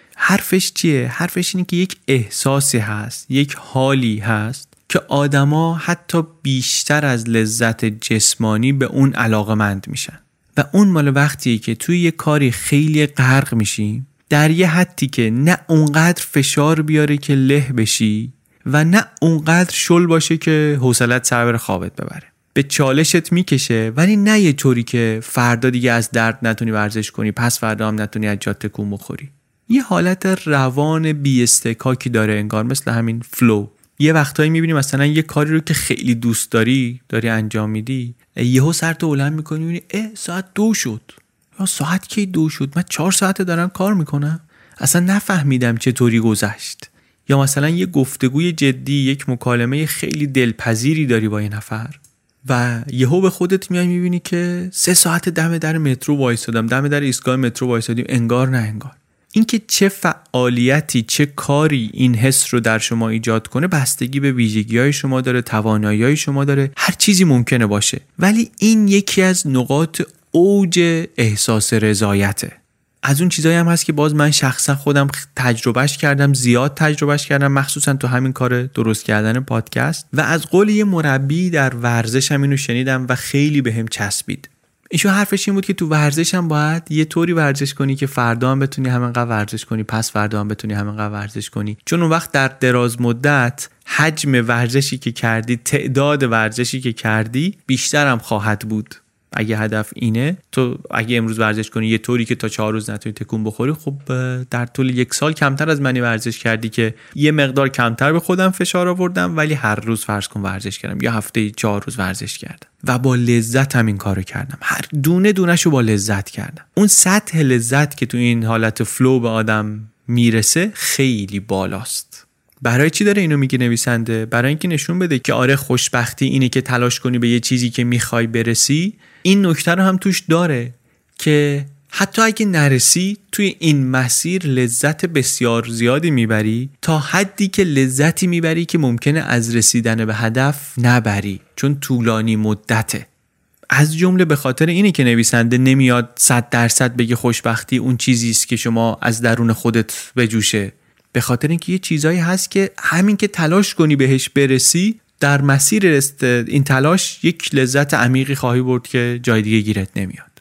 حرفش چیه؟ حرفش اینه که یک احساسی هست، یک حالی هست که آدما حتی بیشتر از لذت جسمانی به اون علاقه‌مند میشن و اون مال وقتیه که توی یه کاری خیلی غرق میشی، در یه حدی که نه اونقدر فشار بیاره که له بشی و نه اونقدر شل باشه که حوصلت سر بره خوابت ببره. به چالشت میکشه، ولی نه یه طوری که فردا دیگه از درد نتونی ورزش کنی، پس فردا هم نتونی از جات تکون بخوری. یه حالت روان بی استکاکی داره انگار، مثل همین فلو. یه وقتایی میبینی مثلا یه کاری رو که خیلی دوست داری انجام میدی، یهو سرتو بلند میکنی میبینی ساعت 2 شد. یا ساعت کی 2 شد؟ من 4 ساعته دارم کار میکنم، اصلا نفهمیدم چطوری گذشت. یا مثلا یه گفتگوی جدی، یک مکالمه خیلی دلپذیری داری با یه نفر و یهو به خودت میای میبینی که 3 ساعت دم در مترو وایسادم، دم در ایستگاه مترو وایسادیم، انگار نه انگار. اینکه چه فعالیتی، چه کاری این حس رو در شما ایجاد کنه بستگی به ویژگی‌های شما داره، توانایی‌های شما داره، هر چیزی ممکنه باشه، ولی این یکی از نقاط اوج احساس رضایته. از اون چیزایی هم هست که باز من شخصا خودم تجربهش کردم، زیاد تجربهش کردم، مخصوصا تو همین کار درست کردن پادکست، و از قول یه مربی در ورزش هم اینو شنیدم و خیلی بهم چسبید. ایشون حرفش این بود که تو ورزش هم باید یه طوری ورزش کنی که فردا هم بتونی همینقدر ورزش کنی، پس فردا هم بتونی همینقدر ورزش کنی، چون اون وقت در دراز مدت حجم ورزشی که کردی، تعداد ورزشی که کردی بیشتر هم خواهد بود. اگه هدف اینه، تو اگه امروز ورزش کنی یه طوری که تا 4 روز نتونی تکون بخوری، خب در طول 1 سال کمتر از منی ورزش کردی که یه مقدار کمتر به خودم فشار آوردم ولی هر روز فرض کن ورزش کردم یا هفته 4 روز ورزش کردم و با لذت هم این کارو کردم. هر دونه دونهشو با لذت کردم. اون سطح لذت که تو این حالت فلو به آدم میرسه خیلی بالاست. برای چی داره اینو میگه نویسنده؟ برای اینکه نشون بده که آره خوشبختی اینه که تلاش کنی به یه چیزی که میخوای برسی. این نکته رو هم توش داره که حتی اگه نرسی توی این مسیر لذت بسیار زیادی میبری، تا حدی که لذتی میبری که ممکنه از رسیدن به هدف نبری، چون طولانی مدته. از جمله به خاطر اینه که نویسنده نمیاد 100% بگه خوشبختی اون چیزی است که شما از درون خودت بجوشه. به خاطر اینکه یه چیزایی هست که همین که تلاش کنی بهش برسی، در مسیر این تلاش یک لذت عمیقی خواهی برد که جای دیگه گیرت نمیاد.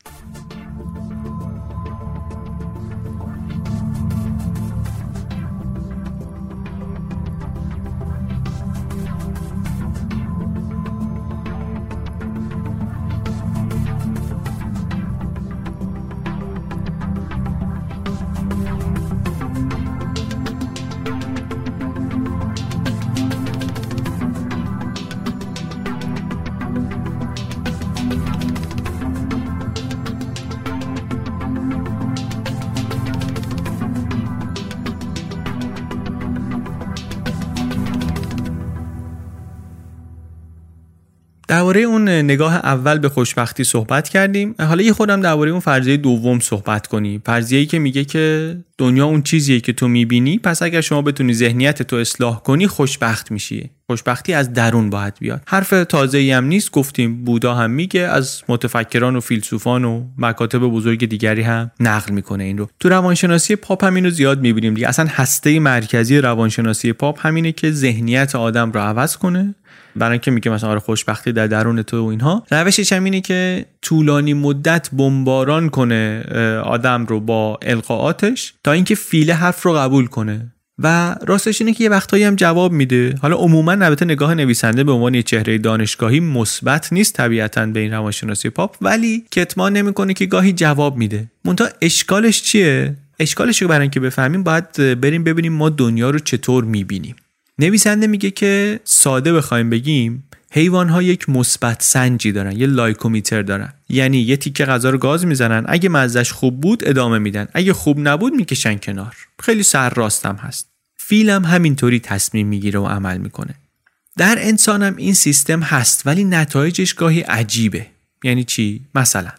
درباره اون نگاه اول به خوشبختی صحبت کردیم. حالا یه خودم درباره اون فرضیه دوم صحبت کنیم. فرضیه‌ای که میگه که دنیا اون چیزیه که تو میبینی، پس اگر شما بتونی ذهنیت تو اصلاح کنی خوشبخت میشی. خوشبختی از درون باید بیاد. حرف تازه‌ای هم نیست، گفتیم بودا هم میگه، از متفکران و فیلسوفان و مکاتب بزرگ دیگری هم نقل میکنه این رو. تو روانشناسی پاپ هم اینو زیاد میبینیم دیگه. اصلا هسته مرکزی روانشناسی پاپ همینه که ذهنیت آدم رو عوض کنه. برای اینکه میگه مثلا آره خوشبختی در درون تو و اینها، روشش هم اینه که طولانی مدت بمباران کنه آدم رو با القاءاتش تا اینکه فیله حرف رو قبول کنه. و راستش اینه که یه وقتایی هم جواب میده. حالا عموما البته نگاه نویسنده به عنوان یه چهره دانشگاهی مثبت نیست طبیعتاً به این روانشناسی پاپ، ولی کتمان نمیکنه که گاهی جواب میده. منتها اشکالش چیه؟ اشکالش رو برای اینکه بفهمیم باید بریم ببینیم ما دنیا رو چطور میبینیم. نویسنده میگه که ساده بخوایم بگیم حیوان‌ها یک مثبت سنجی دارن، یه لایکومیتر دارن. یعنی یه تیکه غذا رو گاز میزنن، اگه مزهش خوب بود ادامه میدن، اگه خوب نبود میکشن کنار. خیلی سرراستم هست. فیل هم همینطوری تصمیم میگیره و عمل میکنه. در انسان هم این سیستم هست، ولی نتایجش گاهی عجیبه. یعنی چی؟ مثلا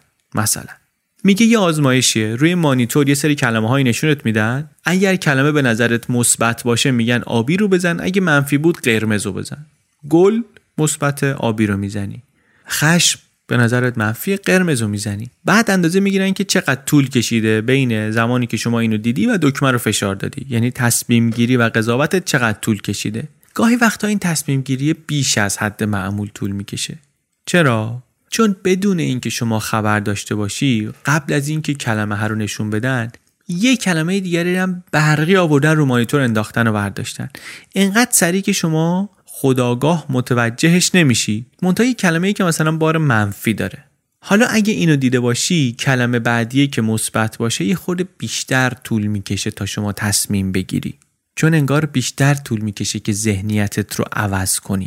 میگه یه آزمایشیه، روی مانیتور یه سری کلمه‌های نشونت میدن، اگر کلمه به نظرت مثبت باشه میگن آبی رو بزن، اگه منفی بود قرمز رو بزن. گل مثبت، آبی رو میزنی. خشم به نظرت منفی، قرمز رو میزنی. بعد اندازه میگیرن که چقدر طول کشیده بین زمانی که شما اینو دیدی و دکمه رو فشار دادی. یعنی تصمیم گیری و قضاوتت چقدر طول کشیده. گاهی وقتا این تصمیم گیری بیش از حد معمول طول میکشه. چرا؟ چون بدون اینکه شما خبر داشته باشی، قبل از اینکه کلمه ها رو نشون بدن، یه کلمه دیگری هم برقی آوردن رو مانیتور انداختن و برداشتن. اینقدر سریع که شما خودآگاه متوجهش نمیشی. منتها یه کلمه‌ای که مثلا بار منفی داره. حالا اگه اینو دیده باشی، کلمه بعدی که مثبت باشه یه خورده بیشتر طول میکشه تا شما تصمیم بگیری. چون انگار بیشتر طول میکشه که ذهنیتت رو عوض کنی.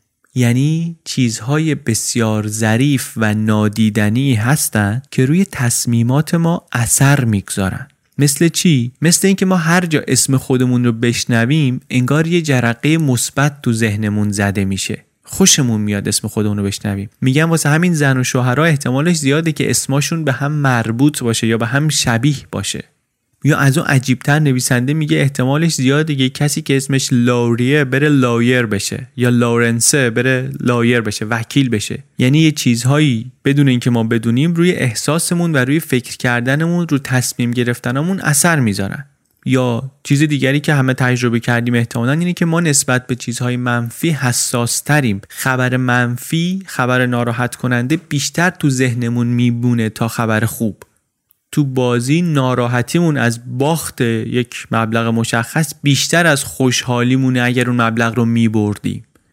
یعنی چیزهای بسیار ظریف و نادیدنی هستن که روی تصمیمات ما اثر میگذارن. مثل چی؟ مثل اینکه ما هر جا اسم خودمون رو بشنویم انگار یه جرقه مثبت تو ذهنمون زده میشه. خوشمون میاد اسم خودمون رو بشنویم. میگم واسه همین زن و شوهرها احتمالش زیاده که اسمشون به هم مربوط باشه یا به هم شبیه باشه. یا از اون عجیب‌تر نویسنده میگه احتمالش زیاده که کسی که اسمش لاوریه بره لایر بشه یا لورنسه بره لایر بشه، وکیل بشه. یعنی یه چیزهایی بدون اینکه ما بدونیم روی احساسمون و روی فکر کردنمون، رو تصمیم گرفتنمون اثر میذارن. یا چیز دیگری که همه تجربه کردیم احتمالاً اینه که ما نسبت به چیزهای منفی حساس تریم. خبر منفی، خبر ناراحت کننده بیشتر تو ذهنمون میبونه تا خبر خوب. تو بازی ناراحتیمون از باخت یک مبلغ مشخص بیشتر از خوشحالیمونه اگر اون مبلغ رو میبردیم.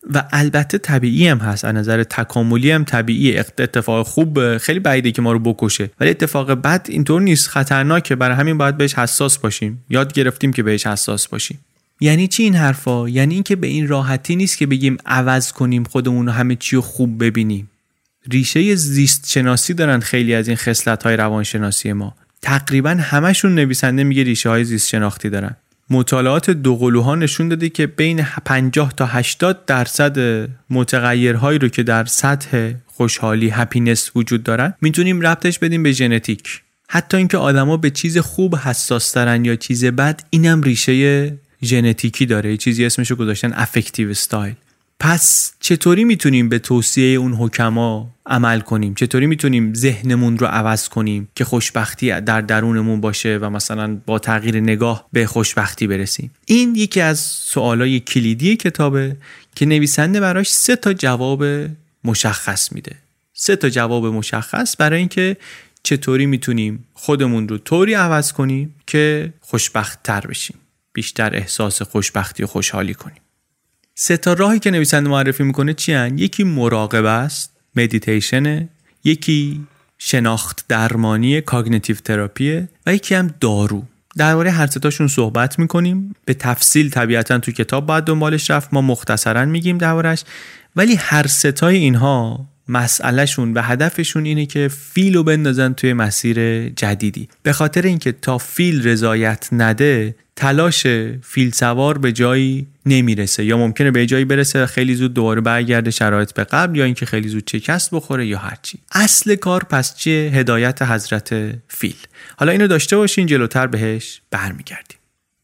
و البته طبیعی هم هست، از نظر تکاملی هم طبیعیه. اتفاق خوب خیلی بعیده که ما رو بکشه، ولی اتفاق بد اینطور نیست، خطرناکه. برای همین باید بهش حساس باشیم. یاد گرفتیم که بهش حساس باشیم. یعنی چی این حرفا؟ یعنی این که به این راحتی نیست که بگیم عوض کنیم خودمون رو همه چی رو خوب ببینیم. ریشه زیست شناسی دارن خیلی از این خصلت‌های روانشناسی ما. تقریبا همشون نویسنده میگه ریشه‌های زیست شناختی دارن. مطالعات دوقلوها نشون داده که بین 50 تا 80% متغیرهایی رو که در سطح خوشحالی هپینس وجود دارن میتونیم ربطش بدیم به ژنتیک. حتی اینکه آدما به چیز خوب حساس ترن یا چیز بد، اینم ریشه ژنتیکی داره. چیزی اسمشو گذاشتن افکتیو استایل. پس چطوری میتونیم به توصیه اون حکما عمل کنیم؟ چطوری میتونیم ذهنمون رو عوض کنیم که خوشبختی در درونمون باشه و مثلا با تغییر نگاه به خوشبختی برسیم؟ این یکی از سوالای کلیدی کتابه که نویسنده براش 3 تا جواب مشخص میده. 3 تا جواب مشخص برای اینکه چطوری میتونیم خودمون رو طوری عوض کنیم که خوشبخت تر بشیم، بیشتر احساس خوشبختی و خوشحالی کنیم. 3 تا راهی که نویسنده معرفی میکنه چی هن؟ یکی مراقبه است، مدیتیشنه، یکی شناخت درمانی، کاگنیتیو تراپیه، و یکی هم دارو. درباره هر 3 تاشون صحبت میکنیم به تفصیل. طبیعتاً تو کتاب باید دنبالش رفت، ما مختصراً میگیم دربارش. ولی هر 3 تای اینها مسئلهشون و هدفشون اینه که فیل رو بندازن توی مسیر جدیدی. به خاطر اینکه تا فیل رضایت نده، تلاش فیل سوار به جایی نمیرسه، یا ممکنه به جایی برسه خیلی زود دوباره برگرده شرایط به قبل، یا اینکه خیلی زود شکست بخوره، یا هرچی. اصل کار پس چیه؟ هدایت حضرت فیل. حالا اینو داشته باشین، جلوتر بهش برمیگردیم.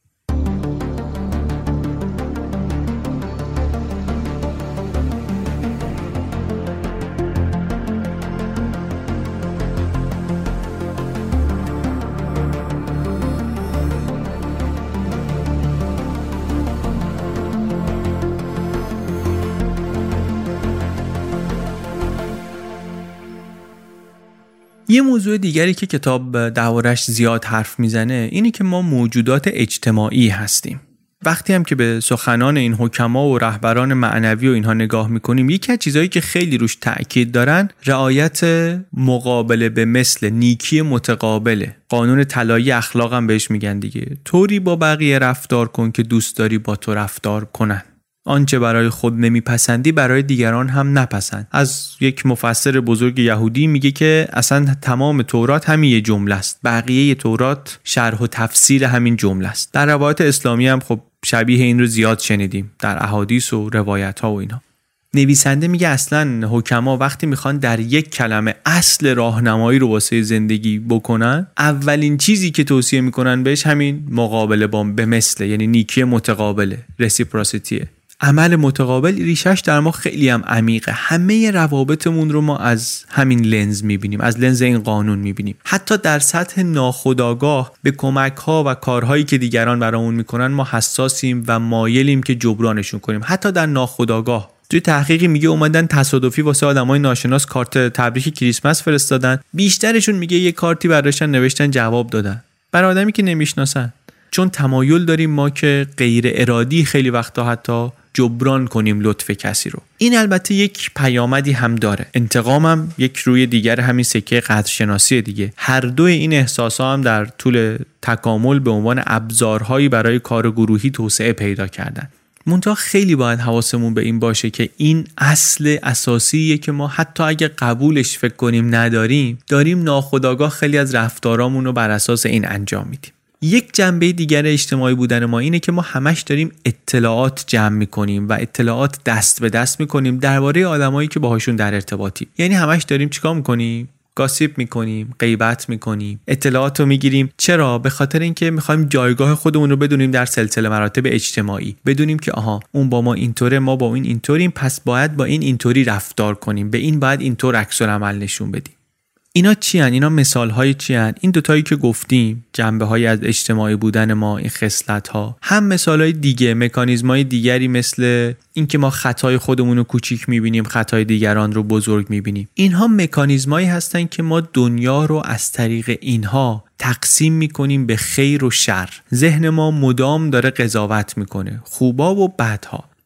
یه موضوع دیگری که کتاب دربارش زیاد حرف میزنه اینه که ما موجودات اجتماعی هستیم. وقتی هم که به سخنان این حکما و رهبران معنوی و اینها نگاه میکنیم، یکی از چیزایی که خیلی روش تأکید دارن رعایت مقابله به مثل، نیکی متقابله. قانون طلایی اخلاق هم بهش میگن دیگه. طوری با بقیه رفتار کن که دوست داری با تو رفتار کنن. آنچه برای خود نمیپسندی برای دیگران هم نپسند. از یک مفسر بزرگ یهودی میگه که اصلا تمام تورات همین یه جمله است. بقیه تورات شرح و تفسیر همین جمله است. در روایات اسلامی هم خب شبیه این رو زیاد شنیدیم، در احادیث و روایت ها و اینا. نویسنده میگه اصلا حکما وقتی میخوان در یک کلمه اصل راهنمایی رو واسه زندگی بکنن، اولین چیزی که توصیه میکنن بهش همین مقابله به مثل، یعنی نیکی متقابله، رسیپروسیتیه. عمل متقابل ریشش در ما خیلی هم عمیقه. همه روابطمون رو ما از همین لنز میبینیم، از لنز این قانون میبینیم. حتی در سطح ناخودآگاه به کمک‌ها و کارهایی که دیگران برامون میکنن ما حساسیم و مایلیم که جبرانشون کنیم. حتی در ناخودآگاه. توی تحقیقی میگه اومدن تصادفی واسه آدمای ناشناس کارت تبریک کریسمس فرستادن، بیشترشون میگه یه کارتی برداشتن نوشتن جواب دادن، برای آدمی که نمیشناسن. چون تمایل داریم ما که غیر ارادی خیلی وقتا حتی جبران کنیم لطف کسی رو. این البته یک پیامدی هم داره. انتقام هم یک روی دیگر همین سکه قدرشناسی دیگه. هر دوی این احساسا هم در طول تکامل به عنوان ابزارهایی برای کار گروهی توسعه پیدا کردن. منتها خیلی باید حواسمون به این باشه که این اصل اساسیه که ما حتی اگه قبولش فکر کنیم نداریم، داریم ناخودآگاه خیلی از رفتارامون رو بر اساس این انجام میدیم. یک جنبه دیگر اجتماعی بودن ما اینه که ما همش داریم اطلاعات جمع میکنیم و اطلاعات دست به دست میکنیم درباره آدمایی که باهاشون در ارتباطیم. یعنی همش داریم چیکار میکنیم؟ گاسیپ میکنیم، غیبت میکنیم، اطلاعات رو میگیریم. چرا؟ به خاطر اینکه میخوایم جایگاه خودمون رو بدونیم در سلسله مراتب اجتماعی. بدونیم که آها اون با ما اینطوره، ما با این اینطوریم، پس باید با این اینطوری رفتار کنیم، به این باید اینطور عکس العمل نشون بدیم. اینا چی هن؟ اینا مثال های چی هن؟ این دوتایی که گفتیم، جنبه های از اجتماعی بودن ما، این خصلت ها، هم مثال های دیگه، مکانیزم های دیگری مثل این که ما خطای خودمون رو کوچیک میبینیم، خطای دیگران رو بزرگ میبینیم. اینها مکانیزم هایی هستن که ما دنیا رو از طریق اینها تقسیم میکنیم به خیر و شر. ذهن ما مدام داره قضاوت میکنه، خوبا و بدها.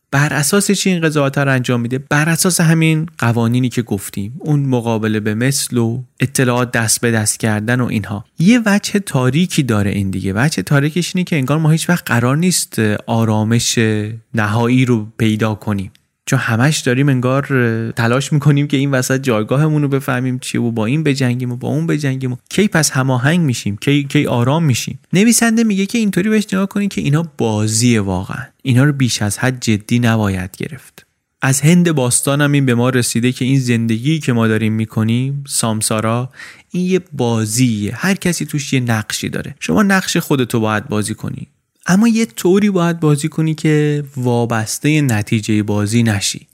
بر اساس چی این قضاوت‌ها رو انجام میده؟ بر اساس همین قوانینی که گفتیم، اون مقابله به مثل و اطلاعات دست به دست کردن و اینها. یه وجه تاریکی داره این دیگه. وجه تاریکش اینه که انگار ما هیچ وقت قرار نیست آرامش نهایی رو پیدا کنیم، چون همش داریم انگار تلاش میکنیم که این وسط جایگاهمون رو بفهمیم چیه و با این بجنگیم و با اون بجنگیم و کی پس هماهنگ میشیم، کی آرام میشیم. نویسنده میگه که اینطوری بهش نگاه کنین که اینا بازیه، واقعا اینا رو بیش از حد جدی نباید گرفت. از هند باستان هم این به ما رسیده که این زندگی که ما داریم میکنیم، سامسارا، این یه بازیه. هر کسی توش یه نقشی داره. شما نقش خودتو باید بازی کنی، اما یه طوری باید بازی کنی که وابسته نتیجه بازی نشی.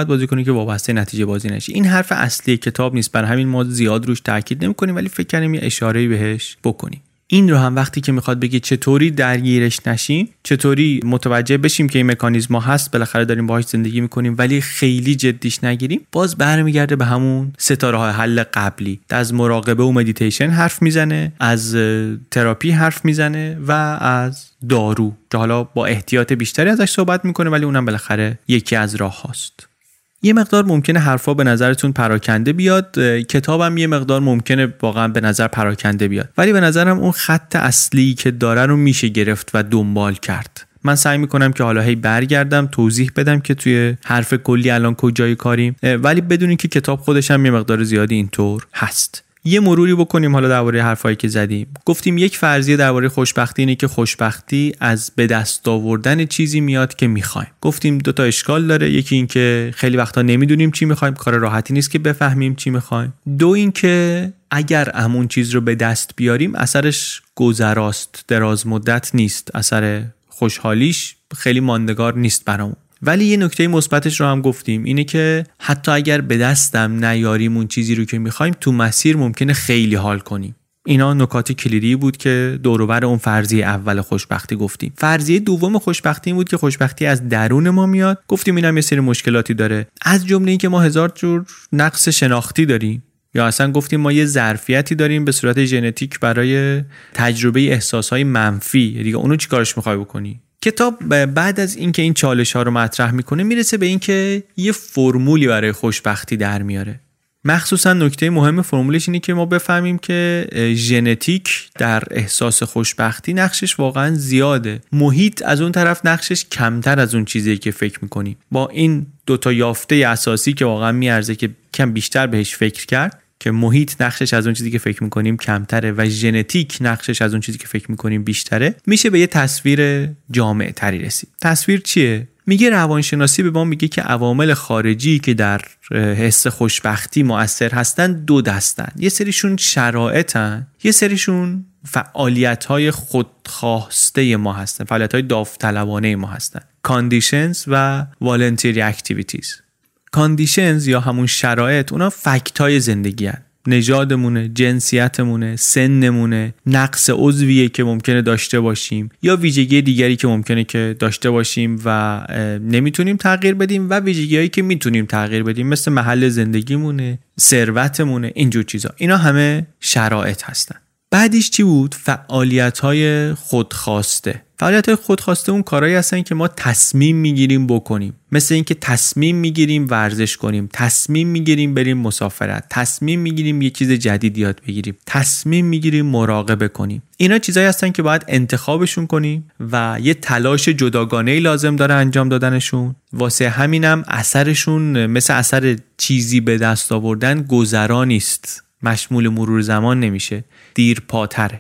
این حرف اصلی کتاب نیست، برای همین ما زیاد روش تاکید نمی‌کنیم، ولی فکر کنیم یه اشاره‌ای بهش بکنیم. این رو هم وقتی که میخواد بگه چطوری درگیرش نشیم، چطوری متوجه بشیم که این مکانیزما هست، بالاخره داریم باهاش زندگی میکنیم ولی خیلی جدیش نگیریم، باز برمیگرده به همون ستاره‌های حل قبلی. از مراقبه و مدیتیشن حرف میزنه، از تراپی حرف میزنه و از دارو که حالا با احتیاط بیشتری ازش صحبت میکنه، ولی اونم بالاخره یکی از راه هاست. یه مقدار ممکنه حرفا به نظرتون پراکنده بیاد، کتابم یه مقدار ممکنه واقعا به نظر پراکنده بیاد، ولی به نظرم اون خط اصلی که داره رو میشه گرفت و دنبال کرد. من سعی میکنم که حالا هی برگردم توضیح بدم که توی حرف کلی الان کجای کاریم، ولی بدونین که کتاب خودش هم یه مقدار زیادی اینطور هست. یه مروری بکنیم حالا درباره حرفایی که زدیم. گفتیم یک فرضیه درباره خوشبختی اینه که خوشبختی از به دست آوردن چیزی میاد که میخوایم. گفتیم دو تا اشکال داره، یکی این که خیلی وقتا نمیدونیم چی میخوایم، کار راحتی نیست که بفهمیم چی میخوایم. دو این که اگر همون چیز رو به دست بیاریم اثرش گذراست، دراز مدت نیست، اثر خوشحالیش خیلی ماندگار نیست برامون. ولی یه نکته مثبتش رو هم گفتیم، اینه که حتی اگر به دستم نیاریم اون چیزی رو که میخوایم، تو مسیر ممکنه خیلی حال کنیم. اینا نکات کلیدی بود که دور و بر اون فرضیه اول خوشبختی گفتیم. فرضیه دوم خوشبختی این بود که خوشبختی از درون ما میاد. گفتیم اینم یه سری مشکلاتی داره، از جمله این که ما 1000 جور نقص شناختی داریم، یا اصلا گفتیم ما یه ظرفیتی داریم به صورت ژنتیک برای تجربه احساسهای منفی. دیگه اونو چیکارش میخوای بکنی؟ کتاب بعد از اینکه این چالش ها رو مطرح میکنه میرسه به اینکه یه فرمولی برای خوشبختی در میاره. مخصوصا نکته مهم فرمولش اینه که ما بفهمیم که ژنتیک در احساس خوشبختی نقشش واقعا زیاده، محیط از اون طرف نقشش کمتر از اون چیزی که فکر میکنیم. با این دوتا یافته اساسی که واقعا میارزه که کم بیشتر بهش فکر کرد، که محیط نقشش از اون چیزی که فکر میکنیم کمتره و ژنتیک نقشش از اون چیزی که فکر میکنیم بیشتره، میشه به یه تصویر جامع تری رسید. تصویر چیه؟ میگه روانشناسی به ما میگه که عوامل خارجی که در حس خوشبختی مؤثر هستن دو دستن. یه سریشون شرایطن، یه سریشون فعالیت‌های خودخواسته ما هستن، فعالیت‌های داوطلبانه ما هستن. conditions و voluntary activities. کاندیشنز یا همون شرایط، اونا فکتای زندگی هست. نژادمونه، جنسیتمونه، سنمونه، نقص عضویه که ممکنه داشته باشیم یا ویژگی دیگری که ممکنه که داشته باشیم و نمیتونیم تغییر بدیم و ویژگی‌هایی که میتونیم تغییر بدیم، مثل محل زندگیمونه، ثروتمونه، اینجور چیزا. اینا همه شرایط هستن. بعدیش چی بود؟ فعالیت‌های خودخواسته. فعالیت‌های خودخواسته اون کارهایی هستن که ما تصمیم میگیریم بکنیم، مثل اینکه تصمیم میگیریم ورزش کنیم، تصمیم میگیریم بریم مسافرت، تصمیم میگیریم یه چیز جدید یاد بگیریم، تصمیم میگیریم مراقبه کنیم. اینا چیزایی هستن که باید انتخابشون کنیم و یه تلاش جداگانه‌ای لازم داره انجام دادنشون. واسه همینم اثرشون مثل اثر چیزی به دست آوردن گذرا نیست، مشمول مرور زمان نمیشه، دیرپاتره.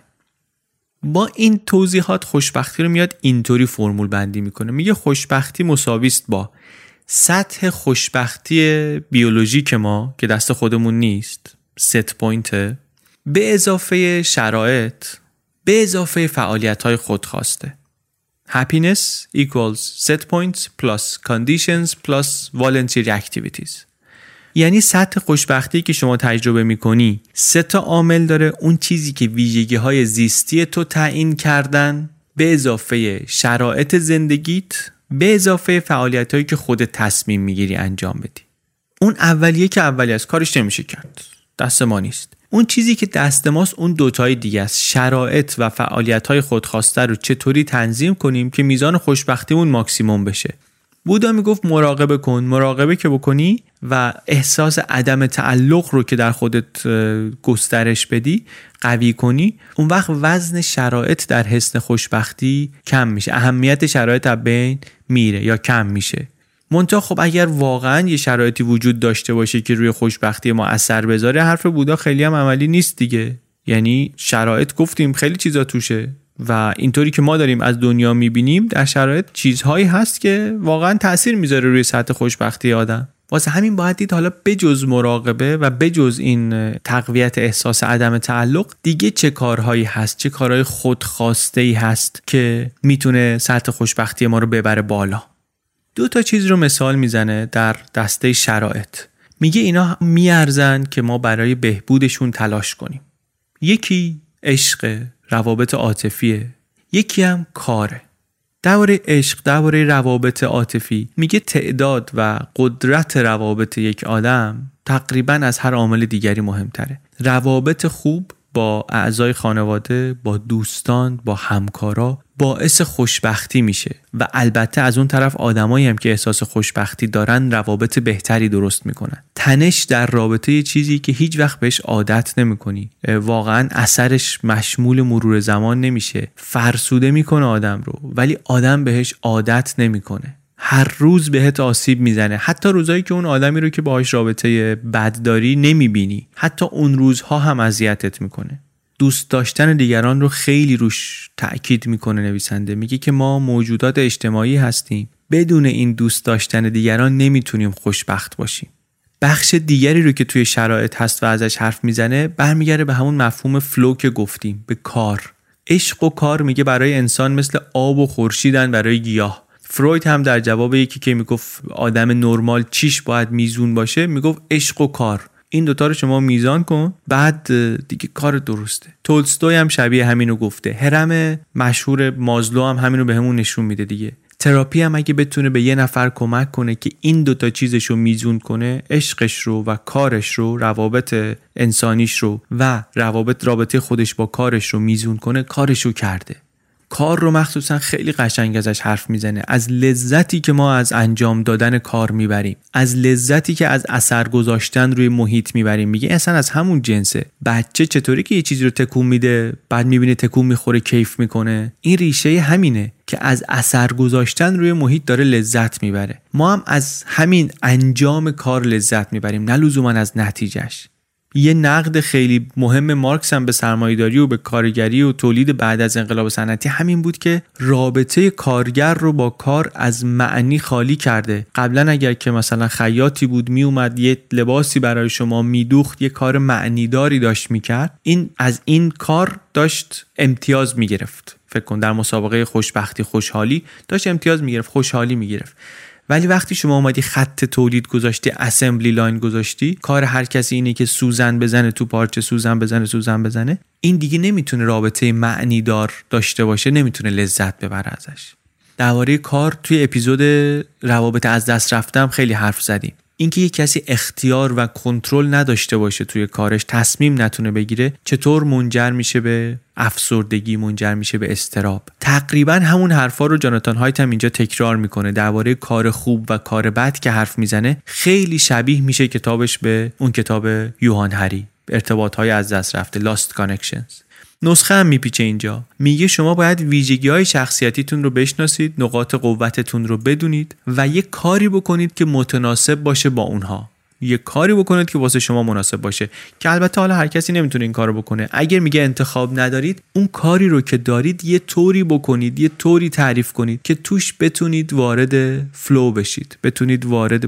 با این توضیحات خوشبختی رو میاد اینطوری فرمول بندی میکنه. میگه خوشبختی مساوی است با سطح خوشبختی بیولوژیک ما که دست خودمون نیست، ست پوینته، به اضافه شرایط، به اضافه فعالیت‌های خودخواسته. Happiness equals set points plus conditions plus voluntary activities. یعنی سطح خوشبختی که شما تجربه میکنی 3 تا عامل داره. اون چیزی که ویژگی‌های زیستی تو تعیین کردن، به اضافه شرایط زندگیت، به اضافه فعالیتایی که خودت تصمیم میگیری انجام بدی. اون اولیه که اولیه است، کارش نمیشه کرد، دست ما نیست. اون چیزی که دست ماست اون دوتای دیگه است. شرایط و فعالیت‌های خودخواسته رو چطوری تنظیم کنیم که میزان خوشبختیمون ماکسیموم بشه. بودا میگفت مراقبه کن. مراقبه که بکنی و احساس عدم تعلق رو که در خودت گسترش بدی، قوی کنی، اون وقت وزن شرایط در حسن خوشبختی کم میشه، اهمیت شرایط از بین میره یا کم میشه. منتها خب اگر واقعا یه شرایطی وجود داشته باشه که روی خوشبختی ما اثر بذاره، حرف بودا خیلی هم عملی نیست دیگه. یعنی شرایط گفتیم خیلی چیزا توشه و اینطوری که ما داریم از دنیا میبینیم در شرایط چیزهایی هست که واقعا تأثیر میذاره روی سطح خوشبختی آدم. واسه همین باید دید حالا بجز مراقبه و بجز این تقویت احساس عدم تعلق دیگه چه کارهایی هست، چه کارهای خودخواسته‌ای هست که میتونه سطح خوشبختی ما رو ببره بالا. 2 چیز رو مثال میزنه در دسته شرایط. میگه اینا میارزن که ما برای بهبودشون تلاش کنیم. یکی عشق، روابط عاطفیه، یکی هم کاره. درباره عشق، درباره روابط عاطفی میگه تعداد و قدرت روابط یک آدم تقریباً از هر عامل دیگری مهمتره. روابط خوب با اعضای خانواده، با دوستان، با همکارا باعث خوشبختی میشه و البته از اون طرف آدمایی هم که احساس خوشبختی دارن روابط بهتری درست میکنن. تنش در رابطه یه چیزی که هیچ وقت بهش عادت نمیکنی، واقعا اثرش مشمول مرور زمان نمیشه، فرسوده میکنه آدم رو، ولی آدم بهش عادت نمیکنه، هر روز بهت آسیب میزنه. حتی روزایی که اون آدمی رو که باهاش رابطه بد داری نمیبینی، حتی اون روزها هم اذیتت میکنه. دوست داشتن دیگران رو خیلی روش تأکید میکنه نویسنده. میگه که ما موجودات اجتماعی هستیم، بدون این دوست داشتن دیگران نمیتونیم خوشبخت باشیم. بخش دیگری رو که توی شرایط هست و ازش حرف میزنه برمیگره به همون مفهوم فلو که گفتیم، به کار. عشق و کار میگه برای انسان مثل آب و خورشیدن برای گیاه. فروید هم در جواب یکی که میگفت آدم نرمال چیش باید میزون باشه، میگفت عشق و کار. این دوتا رو شما میزان کن، بعد دیگه کار درسته. تولستوی هم شبیه همینو گفته. هرم مشهور مازلو هم همینو به همون نشون میده دیگه. تراپی هم اگه بتونه به یه نفر کمک کنه که این دوتا چیزشو میزون کنه، عشقش رو و کارش رو، روابط انسانیش رو و رابطه خودش با کارش رو میزون کنه، کارشو کرده. کار رو مخصوصا خیلی قشنگ ازش حرف میزنه، از لذتی که ما از انجام دادن کار میبریم، از لذتی که از اثر گذاشتن روی محیط میبریم. میگه اصلا از همون جنسه. بچه چطوری که یه چیزی رو تکون میده، بعد میبینه تکون میخوره، کیف میکنه؟ این ریشه همینه که از اثر گذاشتن روی محیط داره لذت میبره. ما هم از همین انجام کار لذت میبریم، نه لزوما از نتیجهش. یه نقد خیلی مهم مارکس هم به سرمایه‌داری و به کارگری و تولید بعد از انقلاب صنعتی همین بود که رابطه کارگر رو با کار از معنی خالی کرده. قبلا اگر که مثلا خیاطی بود می اومد یه لباسی برای شما میدوخت، یه کار معنیداری داشت میکرد، این از این کار داشت امتیاز میگرفت. فکر کن در مسابقه خوشبختی خوشحالی داشت امتیاز میگرفت، خوشحالی میگرفت. ولی وقتی شما اومدی خط تولید گذاشتی، اسمبلی لاین گذاشتی، کار هر کسی اینه که سوزن بزنه تو پارچه، سوزن بزنه، این دیگه نمیتونه رابطه معنی دار داشته باشه، نمیتونه لذت ببره ازش. درباره کار توی اپیزود روابط از دست رفتم خیلی حرف زدیم. اینکه یک کسی اختیار و کنترل نداشته باشه توی کارش، تصمیم نتونه بگیره، چطور منجر میشه به افسردگی، منجر میشه به اضطراب. تقریبا همون حرفا رو جاناتان هایت هم اینجا تکرار میکنه. درباره کار خوب و کار بد که حرف میزنه خیلی شبیه میشه کتابش به اون کتاب یوهان هری، ارتباطهای از دست رفته، Lost Connections. نسخه هم میپیچه اینجا. میگه شما باید ویژگی‌های شخصیتیتون رو بشناسید، نقاط قوتتون رو بدونید و یه کاری بکنید که متناسب باشه با اونها. یه کاری بکنید که واسه شما مناسب باشه، که البته حالا هر کسی نمیتونه این کارو بکنه. اگر میگه انتخاب ندارید، اون کاری رو که دارید یه طوری بکنید، یه طوری تعریف کنید که توش بتونید وارد فلو بشید، بتونید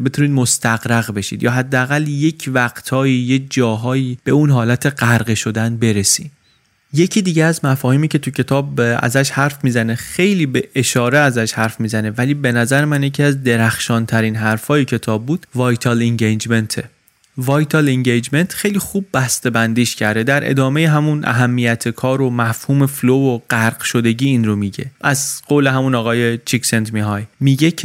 مستغرق بشید، یا حداقل یک وقتایی، یه جاهایی به اون حالت غرق شدن برسید. یکی دیگه از مفاهیمی که تو کتاب ازش حرف میزنه، خیلی به اشاره ازش حرف میزنه، ولی به نظر من یکی از درخشان ترین حرفای کتاب بود، وایتال اینگیجمنت. وایتال اینگیجمنت خیلی خوب بسته بندیش کرده. در ادامه همون اهمیت کار و مفهوم فلو و غرق شدگی این رو میگه. از قول همون آقای چیکسنتمیهای میگه که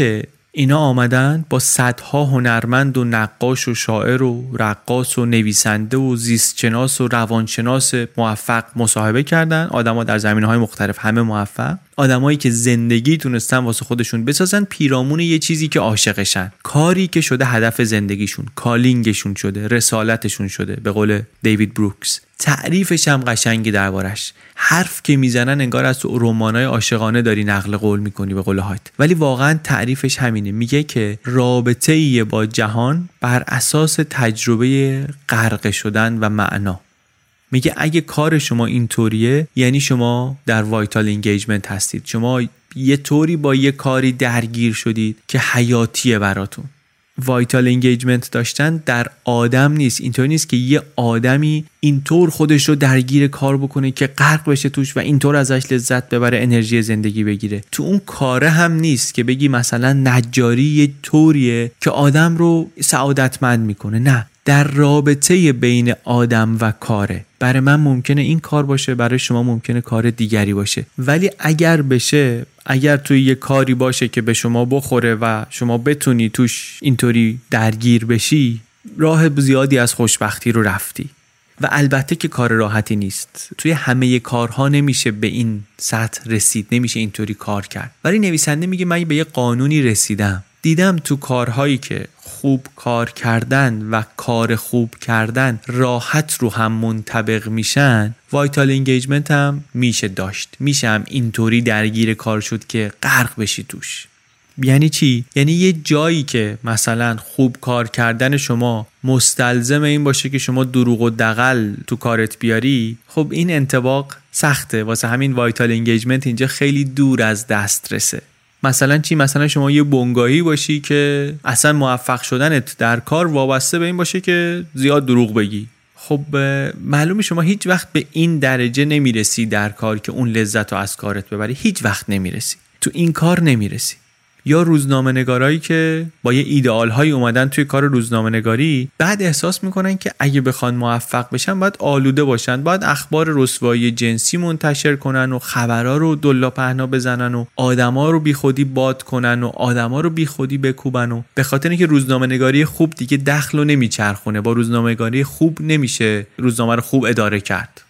اینا آمدن با صدها هنرمند و نقاش و شاعر و رقاص و نویسنده و زیستشناس و روانشناس موفق مصاحبه کردن. آدما در زمینه‌های مختلف، همه موفق، آدمایی که زندگی تونستن واسه خودشون بسازن پیرامون یه چیزی که عاشقشن، کاری که شده هدف زندگیشون، کالینگشون شده، رسالتشون شده، به قول دیوید بروکس. تعریفش هم قشنگی دربارش. حرف که میزنن انگار از تو رمانای عاشقانه داری نقل قول میکنی، به قول هایت. ولی واقعا تعریفش همینه. میگه که رابطه‌ای با جهان بر اساس تجربه غرق شدن و معنا. میگه اگه کار شما اینطوریه یعنی شما در وایتال انگیجمنت هستید. شما یه طوری با یه کاری درگیر شدید که حیاتیه براتون. وایتال انگیجمنت داشتن در آدم نیست. اینطور نیست که یه آدمی اینطور خودش رو درگیر کار بکنه که غرق بشه توش و اینطور ازش لذت ببره، انرژی زندگی بگیره. تو اون کاره هم نیست که بگی مثلا نجاری یه طوریه که آدم رو سعادتمند میکنه. نه، در رابطه بین آدم و کاره. برای من ممکنه این کار باشه، برای شما ممکنه کار دیگری باشه. ولی اگر بشه، اگر توی یه کاری باشه که به شما بخوره و شما بتونی توش اینطوری درگیر بشی، راه زیادی از خوشبختی رو رفتی. و البته که کار راحتی نیست. توی همه کارها نمیشه به این سطح رسید، نمیشه اینطوری کار کرد. ولی نویسنده میگه من به یه قانونی رسیدم. دیدم تو کارهایی که خوب کار کردن و کار خوب کردن راحت رو هم منطبق میشن، وایتال انگیجمنت هم میشه داشت. میشه هم اینطوری درگیر کار شد که غرق بشی توش. یعنی چی؟ یعنی یه جایی که مثلا خوب کار کردن شما مستلزم این باشه که شما دروغ و دغل تو کارت بیاری، خب این انطباق سخته. واسه همین وایتال انگیجمنت اینجا خیلی دور از دسترسه. مثلا چی؟ مثلا شما یه بنگاهی باشی که اصلا موفق شدنت در کار وابسته به این باشه که زیاد دروغ بگی. خب معلومه شما هیچ وقت به این درجه نمیرسی در کار که اون لذت رو از کارت ببری. هیچ وقت نمیرسی. تو این کار نمیرسی. یا روزنامه نگارایی که با یه ایدئال هایی اومدن توی کار روزنامه نگاری، بعد احساس میکنن که اگه بخوان موفق بشن باید آلوده باشن، باید اخبار رسوایی جنسی منتشر کنن و خبرها رو دلا پهنا بزنن و آدما رو بیخودی باد کنن و آدما رو بیخودی بکوبن. و به خاطر اینکه روزنامه نگاری خوب دیگه دخل رو نمیچرخونه، با روزنامه نگاری خوب نمیشه روزنامه رو خوب اداره کرد.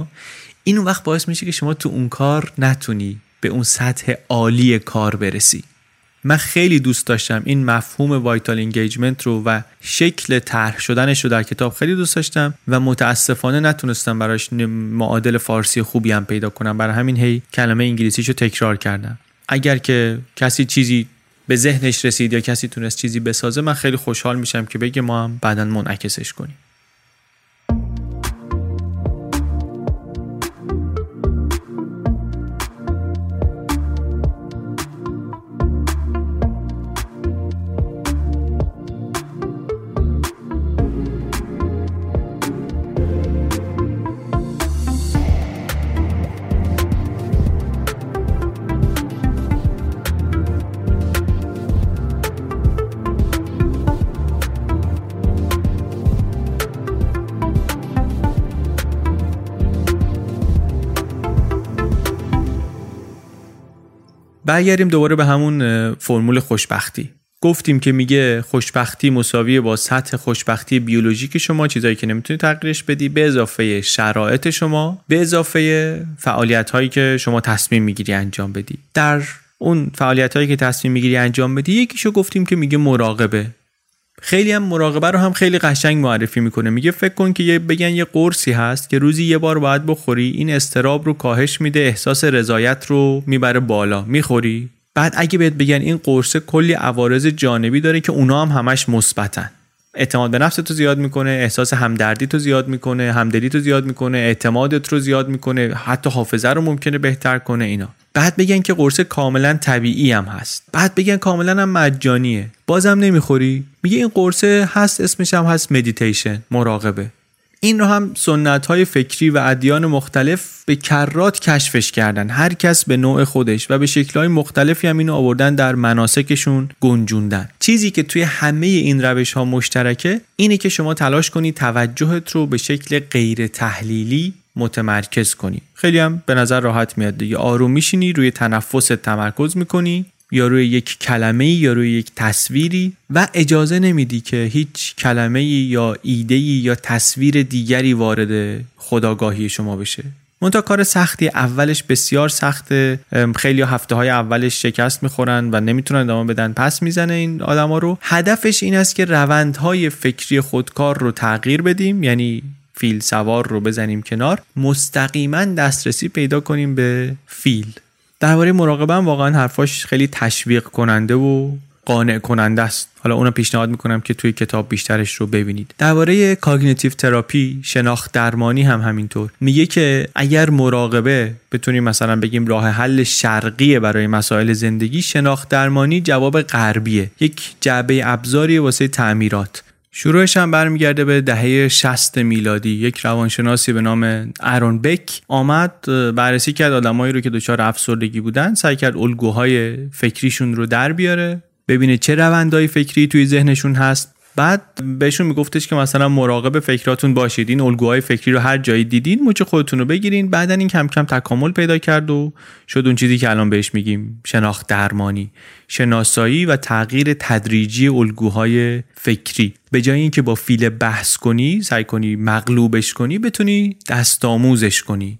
این اون وقت باعث میشه که شما تو اون کار نتونی به اون سطح عالی کار برسی. من خیلی دوست داشتم این مفهوم وایتال انگیجمنت رو و شکل طرح شدنش رو در کتاب خیلی دوست داشتم و متاسفانه نتونستم براش معادل فارسی خوبی هم پیدا کنم. برای همین هی کلمه انگلیسیشو تکرار کردم. اگر که کسی چیزی به ذهنش رسید یا کسی تونست چیزی بسازه، من خیلی خوشحال میشم که بگه ما هم بعداً منعکسش کنیم. برگردیم دوباره به همون فرمول خوشبختی. گفتیم که میگه خوشبختی مساویه با سطح خوشبختی بیولوژیک شما، چیزایی که نمیتونی تغییرش بدی، به اضافه شرایط شما، به اضافه فعالیت‌هایی که شما تصمیم میگیری انجام بدی. در اون فعالیت‌هایی که تصمیم میگیری انجام بدی، یکیشو گفتیم که میگه مراقبه. خیلی هم مراقبه رو هم خیلی قشنگ معرفی میکنه. میگه فکر کن که بگن یه قرصی هست که روزی یه بار باید بخوری، این اضطراب رو کاهش میده، احساس رضایت رو میبره بالا، میخوری. بعد اگه بهت بگن این قرص کلی عوارض جانبی داره که اونا هم همش مثبتن، اعتماد به نفس تو زیاد میکنه، احساس همدردی تو زیاد میکنه، همدلی تو زیاد میکنه، اعتمادت رو زیاد میکنه، حتی حافظه رو ممکنه بهتر کنه اینا. بعد بگن که قرص کاملا طبیعی هم هست، بعد بگن کاملا هم مجانیه، بازم نمیخوری. میگه این قرص هست، اسمش هم هست مدیتیشن، مراقبه. این رو هم سنت‌های فکری و ادیان مختلف به کرات کشفش کردن، هر کس به نوع خودش و به شکل‌های مختلفی هم اینو آوردن در مناسکشون گنجوندن. چیزی که توی همه این روش‌ها مشترکه اینه که شما تلاش کنی توجهت رو به شکل غیر تحلیلی متمرکز کنی. خیلی هم به نظر راحت میاد دیگه. آروم میشینی، روی تنفست تمرکز میکنی یا روی یک کلمه‌ای یا روی یک تصویری و اجازه نمیدی که هیچ کلمه‌ای یا ایده‌ای یا تصویر دیگری وارد خودآگاهی شما بشه. منتها کار سختی، اولش بسیار سخته، خیلی هفته‌های اولش شکست میخورن و نمیتونن ادامه بدن، پس میزنه این آدما رو. هدفش این است که روندهای فکری خودکار رو تغییر بدیم، یعنی فیل سوار رو بزنیم کنار، مستقیما دسترسی پیدا کنیم به فیل. درباره مراقبه هم واقعا حرفاش خیلی تشویق کننده و قانع کننده است. حالا اونو پیشنهاد میکنم که توی کتاب بیشترش رو ببینید. درباره کاگنیتیو تراپی، شناخت درمانی هم همینطور میگه که اگر مراقبه بتونیم مثلا بگیم راه حل شرقیه برای مسائل زندگی، شناخت درمانی جواب غربیه، یک جعبه ابزاری واسه تعمیرات. شروعش هم برمیگرده به دهه 60 میلادی. یک روانشناسی به نام آرون بک آمد بررسی کرد آدمایی رو که دچار افسردگی بودن، سعی کرد الگوهای فکریشون رو در بیاره، ببینه چه روندهای فکری توی ذهنشون هست. بعد بهشون میگفتش که مثلا مراقب فکراتون باشید، این الگوهای فکری رو هر جایی دیدین مچ خودتون رو بگیرین. بعدن این کم کم تکامل پیدا کرد و شد اون چیزی که الان بهش میگیم شناخت درمانی، شناسایی و تغییر تدریجی الگوهای فکری. به جای اینکه با فیل بحث کنی، سعی کنی مغلوبش کنی، بتونی دستآموزش کنی،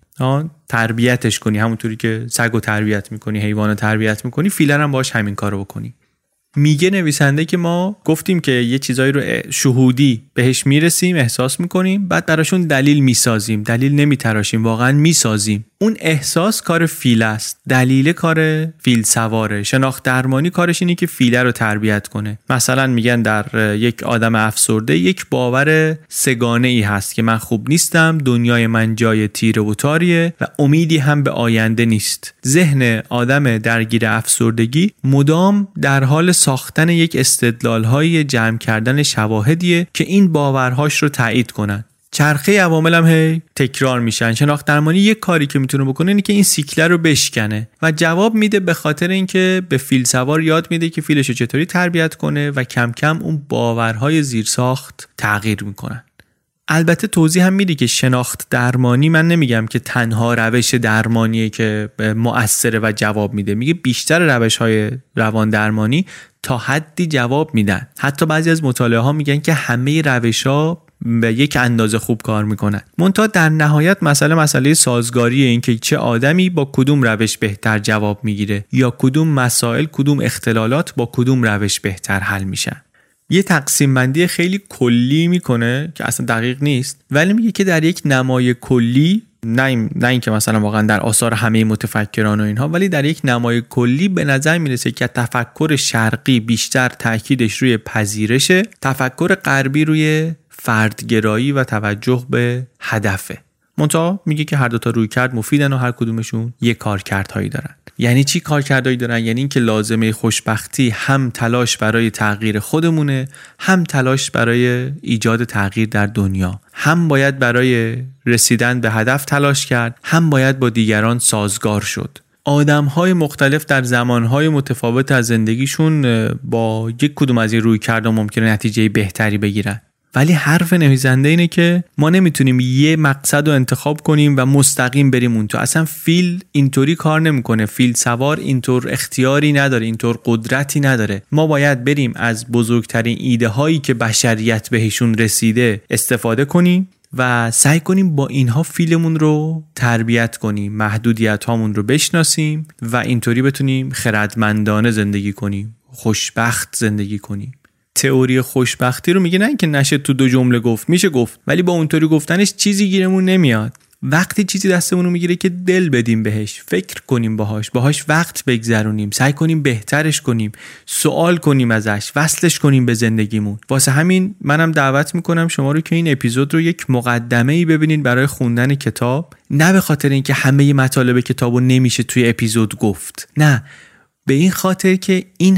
تربیتش کنی، همونطوری که سگو تربیت میکنی، حیوانو تربیت میکنی، فیلر هم باش همین کارو بکنی. میگه نویسنده که ما گفتیم که یه چیزایی رو شهودی بهش میرسیم، احساس میکنیم، بعد براشون دلیل میسازیم، دلیل نمیتراشیم، واقعا میسازیم. اون احساس کار فیل است، دلیل کار فیل سواره. شناخت درمانی کارش اینه که فیله رو تربیت کنه. مثلا میگن در یک آدم افسرده یک باور سگانه ای هست که من خوب نیستم، دنیای من جای تیره و تاریه و امیدی هم به آینده نیست. ذهن آدم درگیر افسردگی مدام در حال ساختن یک استدلال‌های جمع کردن شواهدیه که این باورهاش رو تایید کنن. چرخه عوامل هم هی تکرار میشن. شناخت درمانی یک کاری که میتونه بکنه اینه که این سیکل رو بشکنه و جواب میده، به خاطر اینکه به فیل سوار یاد میده که فیلشو چطوری تربیت کنه و کم کم اون باورهای زیرساخت تغییر میکنن. البته توضیح هم میده که شناخت درمانی، من نمیگم که تنها روش درمانیه که مؤثره و جواب میده، میگه بیشتر روش‌های روان درمانی تا حدی جواب میدن. حتی بعضی از مطالعه ها میگن که همه روش‌ها به یک اندازه خوب کار میکنن. منتها در نهایت مسئله سازگاریه، این که چه آدمی با کدوم روش بهتر جواب میگیره یا کدوم مسائل، کدوم اختلالات با کدوم روش بهتر حل میشن. یه تقسیم بندی خیلی کلی میکنه که اصلا دقیق نیست، ولی میگه که در یک نمای کلی، نه اینکه مثلا واقعا در آثار همه متفکران و اینها، ولی در یک نمای کلی به نظر میرسه که تفکر شرقی بیشتر تاکیدش روی پذیرشه، تفکر غربی روی فردگرایی و توجه به هدفه. منتها میگه که هر دو تا رویکرد مفیدن و هر کدومشون یه کارکردهایی دارن. یعنی چی کارکردهایی دارن؟ یعنی این که لازمه خوشبختی هم تلاش برای تغییر خودمونه، هم تلاش برای ایجاد تغییر در دنیا. هم باید برای رسیدن به هدف تلاش کرد، هم باید با دیگران سازگار شد. آدم‌های مختلف در زمان‌های متفاوت از زندگیشون با یک کدوم از این رویکردها ممکنه نتیجه بهتری بگیرن. ولی حرف نویسنده اینه که ما نمیتونیم یه مقصد رو انتخاب کنیم و مستقیم بریم اون تو. اصلا فیل اینطوری کار نمیکنه. فیل سوار اینطور اختیاری نداره، اینطور قدرتی نداره. ما باید بریم از بزرگترین ایده هایی که بشریت بهشون رسیده استفاده کنیم و سعی کنیم با اینها فیلمون رو تربیت کنیم، محدودیت هامون رو بشناسیم و اینطوری بتونیم خردمندانه زندگی کنیم، خوشبخت زندگی کنیم. تئوری خوشبختی رو میگه نه اینکه نشه تو 2 جمله گفت، میشه گفت، ولی با اونطوری گفتنش چیزی گیرمون نمیاد. وقتی چیزی دستمون رو میگیره که دل بدیم بهش، فکر کنیم باهاش وقت بگذرونیم، سعی کنیم بهترش کنیم، سوال کنیم ازش، وصلش کنیم به زندگیمون. واسه همین منم دعوت میکنم شما رو که این اپیزود رو یک مقدمه‌ای ببینید برای خوندن کتاب، نه به خاطر اینکه همه مطالب کتابو نمیشه توی اپیزود گفت، نه، به این خاطر که این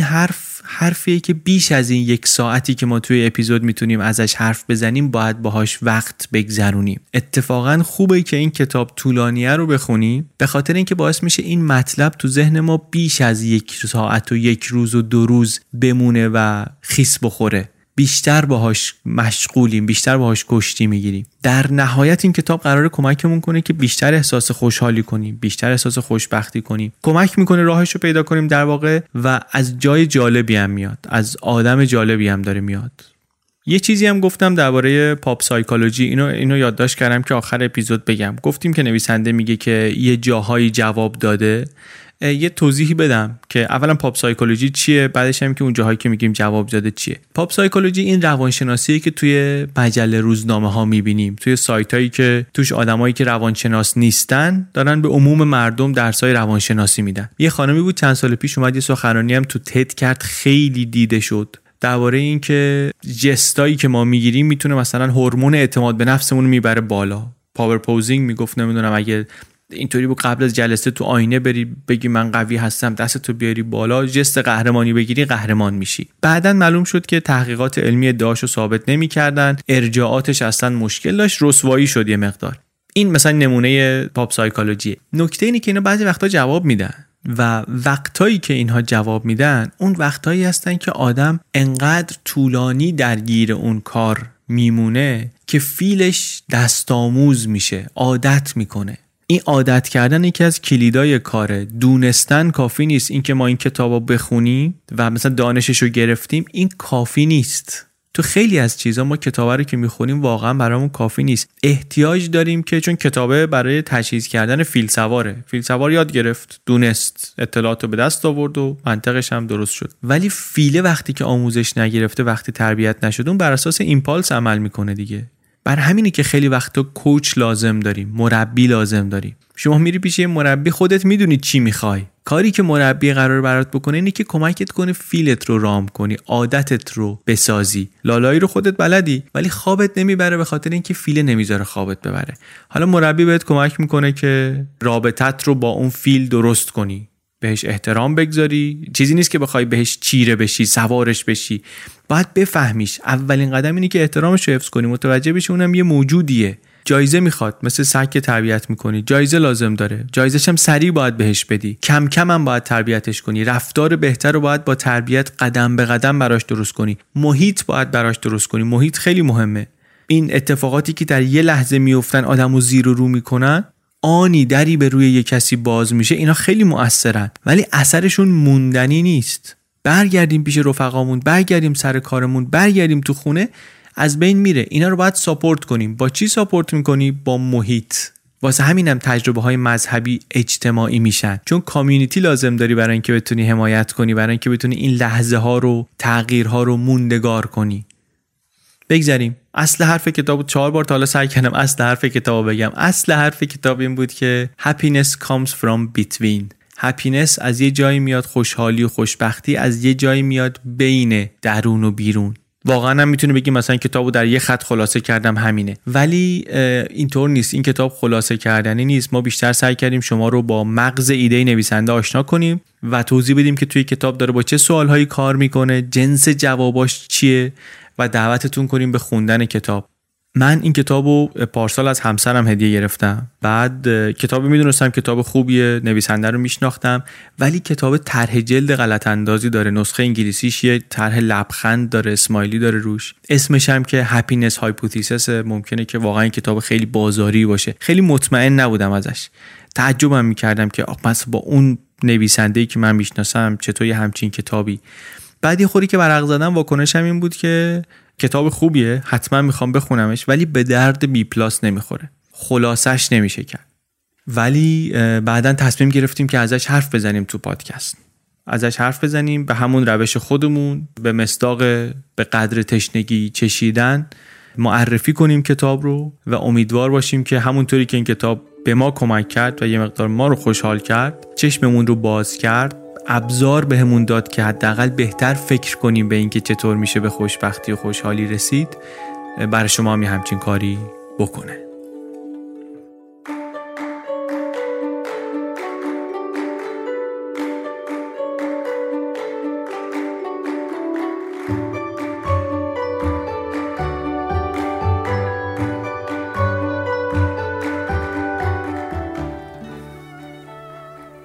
حرفیه که بیش از این 1 ساعتی که ما توی اپیزود میتونیم ازش حرف بزنیم باید باهاش وقت بگذرونیم. اتفاقا خوبه که این کتاب طولانیه رو بخونیم، به خاطر اینکه باعث میشه این مطلب تو ذهن ما بیش از 1 ساعت و 1 روز و 2 روز بمونه و خیس بخوره. بیشتر باهاش مشغولیم، بیشتر باهاش کشتی میگیریم. در نهایت این کتاب قراره کمکمون کنه که بیشتر احساس خوشحالی کنیم، بیشتر احساس خوشبختی کنیم. کمک میکنه راهشو پیدا کنیم در واقع، و از جای جالبی هم میاد، از آدم جالبی هم داره میاد. یه چیزی هم گفتم درباره پاپ سایکولوژی، اینو یادداشت کردم که آخر اپیزود بگم. گفتیم که نویسنده میگه که یه جاهایی جواب داده. یه توضیحی بدم که اولا پاپ سایکولوژی چیه، بعدش هم که اون جاهایی که میگیم جواب داده چیه. پاپ سایکولوژی این روانشناسیه که توی مجله روزنامه ها میبینیم، توی سایت هایی که توش آدمایی که روانشناس نیستن دارن به عموم مردم درسای روانشناسی میدن. یه خانمی بود چند سال پیش اومد یه سخنرانی هم تو تد کرد، خیلی دیده شد، درباره این که جستایی که ما میگیریم میتونه مثلا هورمون اعتماد به نفسمون میبره بالا. پاور پوزینگ میگفت، نمیدونم اگه اینطوری بود قبل از جلسه تو آینه بری بگی من قوی هستم، دستتو بیاری بالا، جست قهرمانی بگیری، قهرمان میشی. بعدن معلوم شد که تحقیقات علمی ادعاشو ثابت نمیکردن، ارجاعاتش اصلا مشکل داشت، رسوایی شد یه مقدار. این مثلا نمونه پاپ سایکولوژیه. نکته اینه که اینا بعضی وقتا جواب میدن و وقتایی که اینها جواب میدن اون وقتایی هستن که آدم انقدر طولانی درگیر اون کار میمونه که فیلش دستآموز میشه، عادت میکنه. این عادت کردن یکی از کلیدای کاره. دونستن کافی نیست، این که ما این کتابو بخونیم و مثلا دانششو گرفتیم این کافی نیست. تو خیلی از چیزا ما کتابا رو که میخونیم واقعا برامون کافی نیست. احتیاج داریم که، چون کتابه برای تجهیز کردن فیلسواره، فیلسوار یاد گرفت، دونست، اطلاعاتو به دست آورد و منطقش هم درست شد. ولی فیله وقتی که آموزش نگرفته، وقتی تربیت نشده، اون بر اساس ایمپالس عمل میکنه دیگه. بر همینه که خیلی وقتا کوچ لازم داریم، مربی لازم داریم. شما میری پیش یه مربی، خودت میدونی چی میخوای. کاری که مربی قرار برات بکنه اینه که کمکت کنه فیلت رو رام کنی، عادتت رو بسازی. لالایی رو خودت بلدی ولی خوابت نمیبره به خاطر اینکه فیل نمیذاره خوابت ببره. حالا مربی بهت کمک میکنه که رابطت رو با اون فیل درست کنی، بهش احترام بگذاری. چیزی نیست که بخوای بهش چیره بشی، سوارش بشی. باید بفهمیش. اولین قدم اینه که احترامش رو حفظ کنی، متوجه بشی اونم یه موجودیه. جایزه میخواد، مثل سگ که تربیت میکنی جایزه لازم داره، جایزش هم سریع باید بهش بدی، کم کم هم باید تربیتش کنی. رفتار بهتر رو باید با تربیت قدم به قدم براش درست کنی. محیط باید براش درست کنی. محیط خیلی مهمه. این اتفاقاتی که در یه لحظه میافتن آدمو زیر و رو میکنن، آنی دری به روی یه کسی باز میشه، اینا خیلی مؤثرن ولی اثرشون موندنی نیست. برگردیم پیش رفقامون، برگردیم سر کارمون، برگردیم تو خونه، از بین میره. اینا رو باید ساپورت کنیم. با چی ساپورت میکنی؟ با محیط. واسه همینم تجربه های مذهبی اجتماعی میشن، چون کامیونیتی لازم داری برای اینکه بتونی حمایت کنی، برای اینکه بتونی این لحظه ها رو، تغییرها رو موندگار کنی. بگذاریم. اصل حرف کتاب 4 بار تا حالا سعی کردم اصل حرف کتاب بگم. اصل حرف کتاب این بود که happiness comes from between. happiness از یه جایی میاد، خوشحالی و خوشبختی از یه جایی میاد بین درون و بیرون. واقعا هم میتونه بگیم مثلا کتابو در یه خط خلاصه کردم همینه، ولی اینطور نیست. این کتاب خلاصه کردنی نیست. ما بیشتر سعی کردیم شما رو با مغز ایده نویسنده آشنا کنیم و توضیح بدیم که توی کتاب داره با چه سوالهایی کار میکنه، جنس جواباش چیه و دعوتتون کنیم به خوندن کتاب. من این کتابو پارسال از همسرم هدیه گرفتم. بعد کتابو میدونستم کتاب خوبیه، نویسنده رو میشناختم، ولی کتاب طرح جلد غلط اندازی داره. نسخه انگلیسیش یه طرح لبخند داره، اسمایلی داره روش. اسمش هم که هپینس هایپوتیسس. ممکنه که واقعا این کتاب خیلی بازاری باشه. خیلی مطمئن نبودم ازش. تعجبم میکردم که مثلا با اون نویسنده‌ای که من میشناسم چطور یه همچین کتابی. بعد یه خوری که ورق زدم واکنشم این بود که کتاب خوبیه، حتما میخوام بخونمش، ولی به درد بی پلاس نمیخوره، خلاصش نمیشه کرد. ولی بعدن تصمیم گرفتیم که ازش حرف بزنیم تو پادکست. ازش حرف بزنیم به همون روش خودمون، به مصداق به قدر تشنگی چشیدن، معرفی کنیم کتاب رو و امیدوار باشیم که همونطوری که این کتاب به ما کمک کرد و یه مقدار ما رو خوشحال کرد، چشممون رو باز کرد، ابزار بهمون داد که حداقل بهتر فکر کنیم به اینکه چطور میشه به خوشبختی و خوشحالی رسید، برای شما هم همچین کاری بکنه.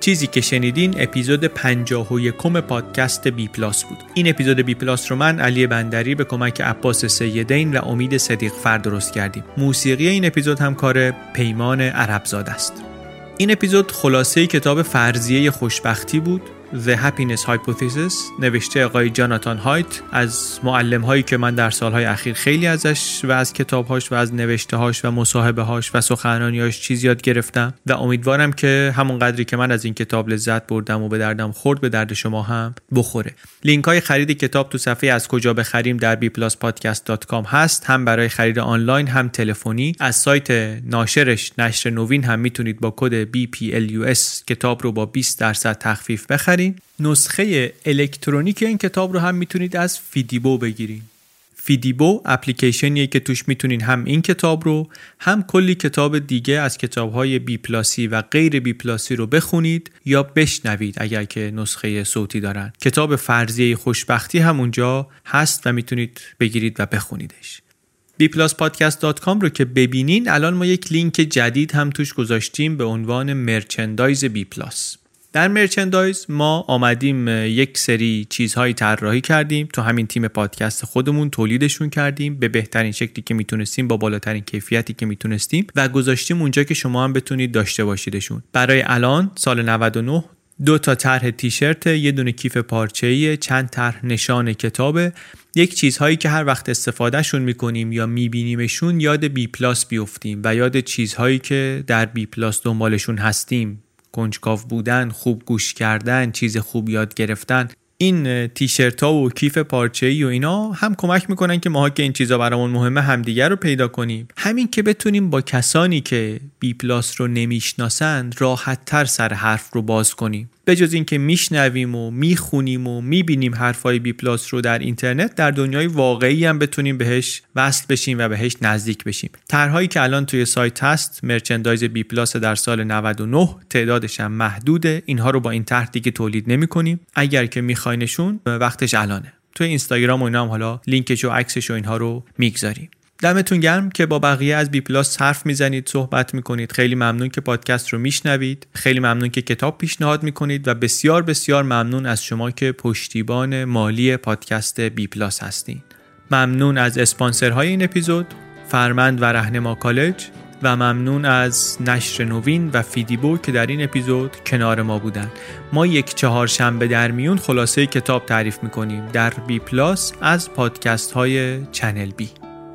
چیزی که شنیدین اپیزود 51 پادکست بی پلاس بود. این اپیزود بی پلاس رو من علی بندری به کمک عباس سیدین و امید صدیقفر درست کردیم. موسیقی این اپیزود هم کار پیمان عربزاده است. این اپیزود خلاصه کتاب فرضیه خوشبختی بود، The Happiness Hypothesis، نوشته آقای جاناتان هایت، از معلم‌هایی که من در سالهای اخیر خیلی ازش و از کتاب‌هاش و از نوشته‌هاش و مصاحبه‌هاش و سخنرانی‌هاش چیز یاد گرفتم و امیدوارم که همون قدری که من از این کتاب لذت بردم و به دردم خورد به درد شما هم بخوره. لینک‌های خرید کتاب تو صفحه از کجا بخریم در bpluspodcast.com هست، هم برای خرید آنلاین هم تلفنی. از سایت ناشرش نشر نوین هم میتونید با کد BPLUS کتاب رو با 20% تخفیف بخرید. نسخه الکترونیک این کتاب رو هم میتونید از فیدیبو بگیرین. فیدیبو اپلیکیشنیه که توش میتونین هم این کتاب رو هم کلی کتاب دیگه از کتاب‌های بی پلاسی و غیر بی پلاسی رو بخونید یا بشنوید اگر که نسخه صوتی دارن. کتاب فرضیه خوشبختی هم اونجا هست و میتونید بگیرید و بخونیدش. bpluspodcast.com رو که ببینین الان ما یک لینک جدید هم توش گذاشتیم به عنوان مرچندایز بی پلاس. در مرچندایز ما آمدیم یک سری چیزهایی طراحی کردیم، تو همین تیم پادکست خودمون تولیدشون کردیم به بهترین شکلی که میتونستیم، با بالاترین کیفیتی که میتونستیم و گذاشتیم اونجا که شما هم بتونید داشته باشیدشون. برای الان سال 99 2 تا طرح تیشرت، یه دونه کیف پارچه‌ای، چند طرح نشان کتابه، یک چیزهایی که هر وقت استفادهشون میکنیم یا میبینیمشون یاد بی پلاس بیفتیم و یاد چیزهایی که در بی پلاس دنبالشون هستیم، کنجکاو بودن، خوب گوش کردن، چیز خوب یاد گرفتن. این تیشرت ها و کیف پارچه‌ای و اینا هم کمک میکنن که ماها که این چیزا برامون مهمه همدیگر رو پیدا کنیم، همین که بتونیم با کسانی که بی پلاس رو نمیشناسند راحت تر سر حرف رو باز کنیم. به جز این که میشنویم و میخونیم و میبینیم حرفای بی پلاس رو در اینترنت، در دنیای واقعی هم بتونیم بهش وصل بشیم و بهش نزدیک بشیم. طرحهایی که الان توی سایت هست مرچندایز بی پلاس در سال 99، تعدادش هم محدوده. اینها رو با این طرح دیگه تولید نمی‌کنیم. اگر که میخواینشون وقتش الانه. توی اینستاگرام و اینا هم حالا لینکش و عکسش و اینها رو میگذاریم. دمتون گرم که با بقیه از بی پلاس حرف میزنید، صحبت میکنید. خیلی ممنون که پادکست رو میشنوید، خیلی ممنون که کتاب پیشنهاد میکنید و بسیار بسیار ممنون از شما که پشتیبان مالی پادکست بی پلاس هستین. ممنون از اسپانسرهای این اپیزود، فرمند و رهنما کالج، و ممنون از نشر نوین و فیدیبو که در این اپیزود کنار ما بودن. ما یک چهارشنبه در میون خلاصه کتاب تعریف میکنیم در بی پلاس از پادکست های چنل بی.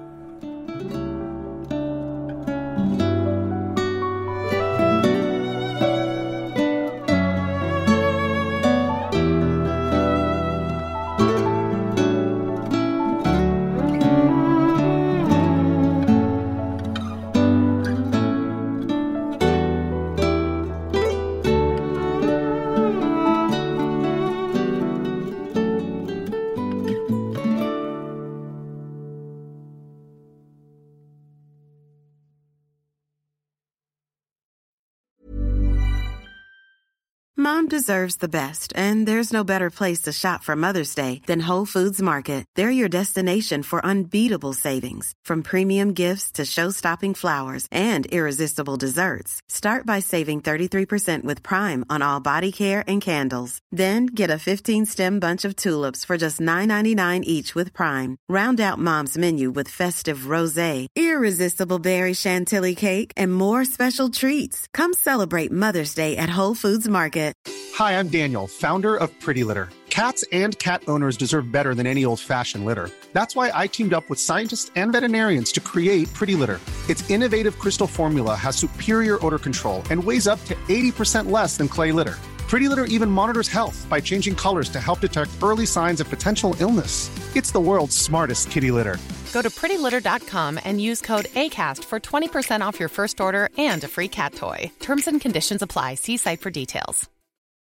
Mom deserves the best, and there's no better place to shop for Mother's Day than Whole Foods Market. They're your destination for unbeatable savings, from premium gifts to show-stopping flowers and irresistible desserts. Start by saving 33% with Prime on all body care and candles. Then get a 15-stem bunch of tulips for just $9.99 each with Prime. Round out Mom's menu with festive rosé, irresistible berry chantilly cake, and more special treats. Come celebrate Mother's Day at Whole Foods Market. Hi, I'm Daniel, founder of Pretty Litter. Cats and cat owners deserve better than any old-fashioned litter. That's why I teamed up with scientists and veterinarians to create Pretty Litter. Its innovative crystal formula has superior odor control and weighs up to 80% less than clay litter. Pretty Litter even monitors health by changing colors to help detect early signs of potential illness. It's the world's smartest kitty litter. Go to prettylitter.com and use code ACAST for 20% off your first order and a free cat toy. Terms and conditions apply. See site for details.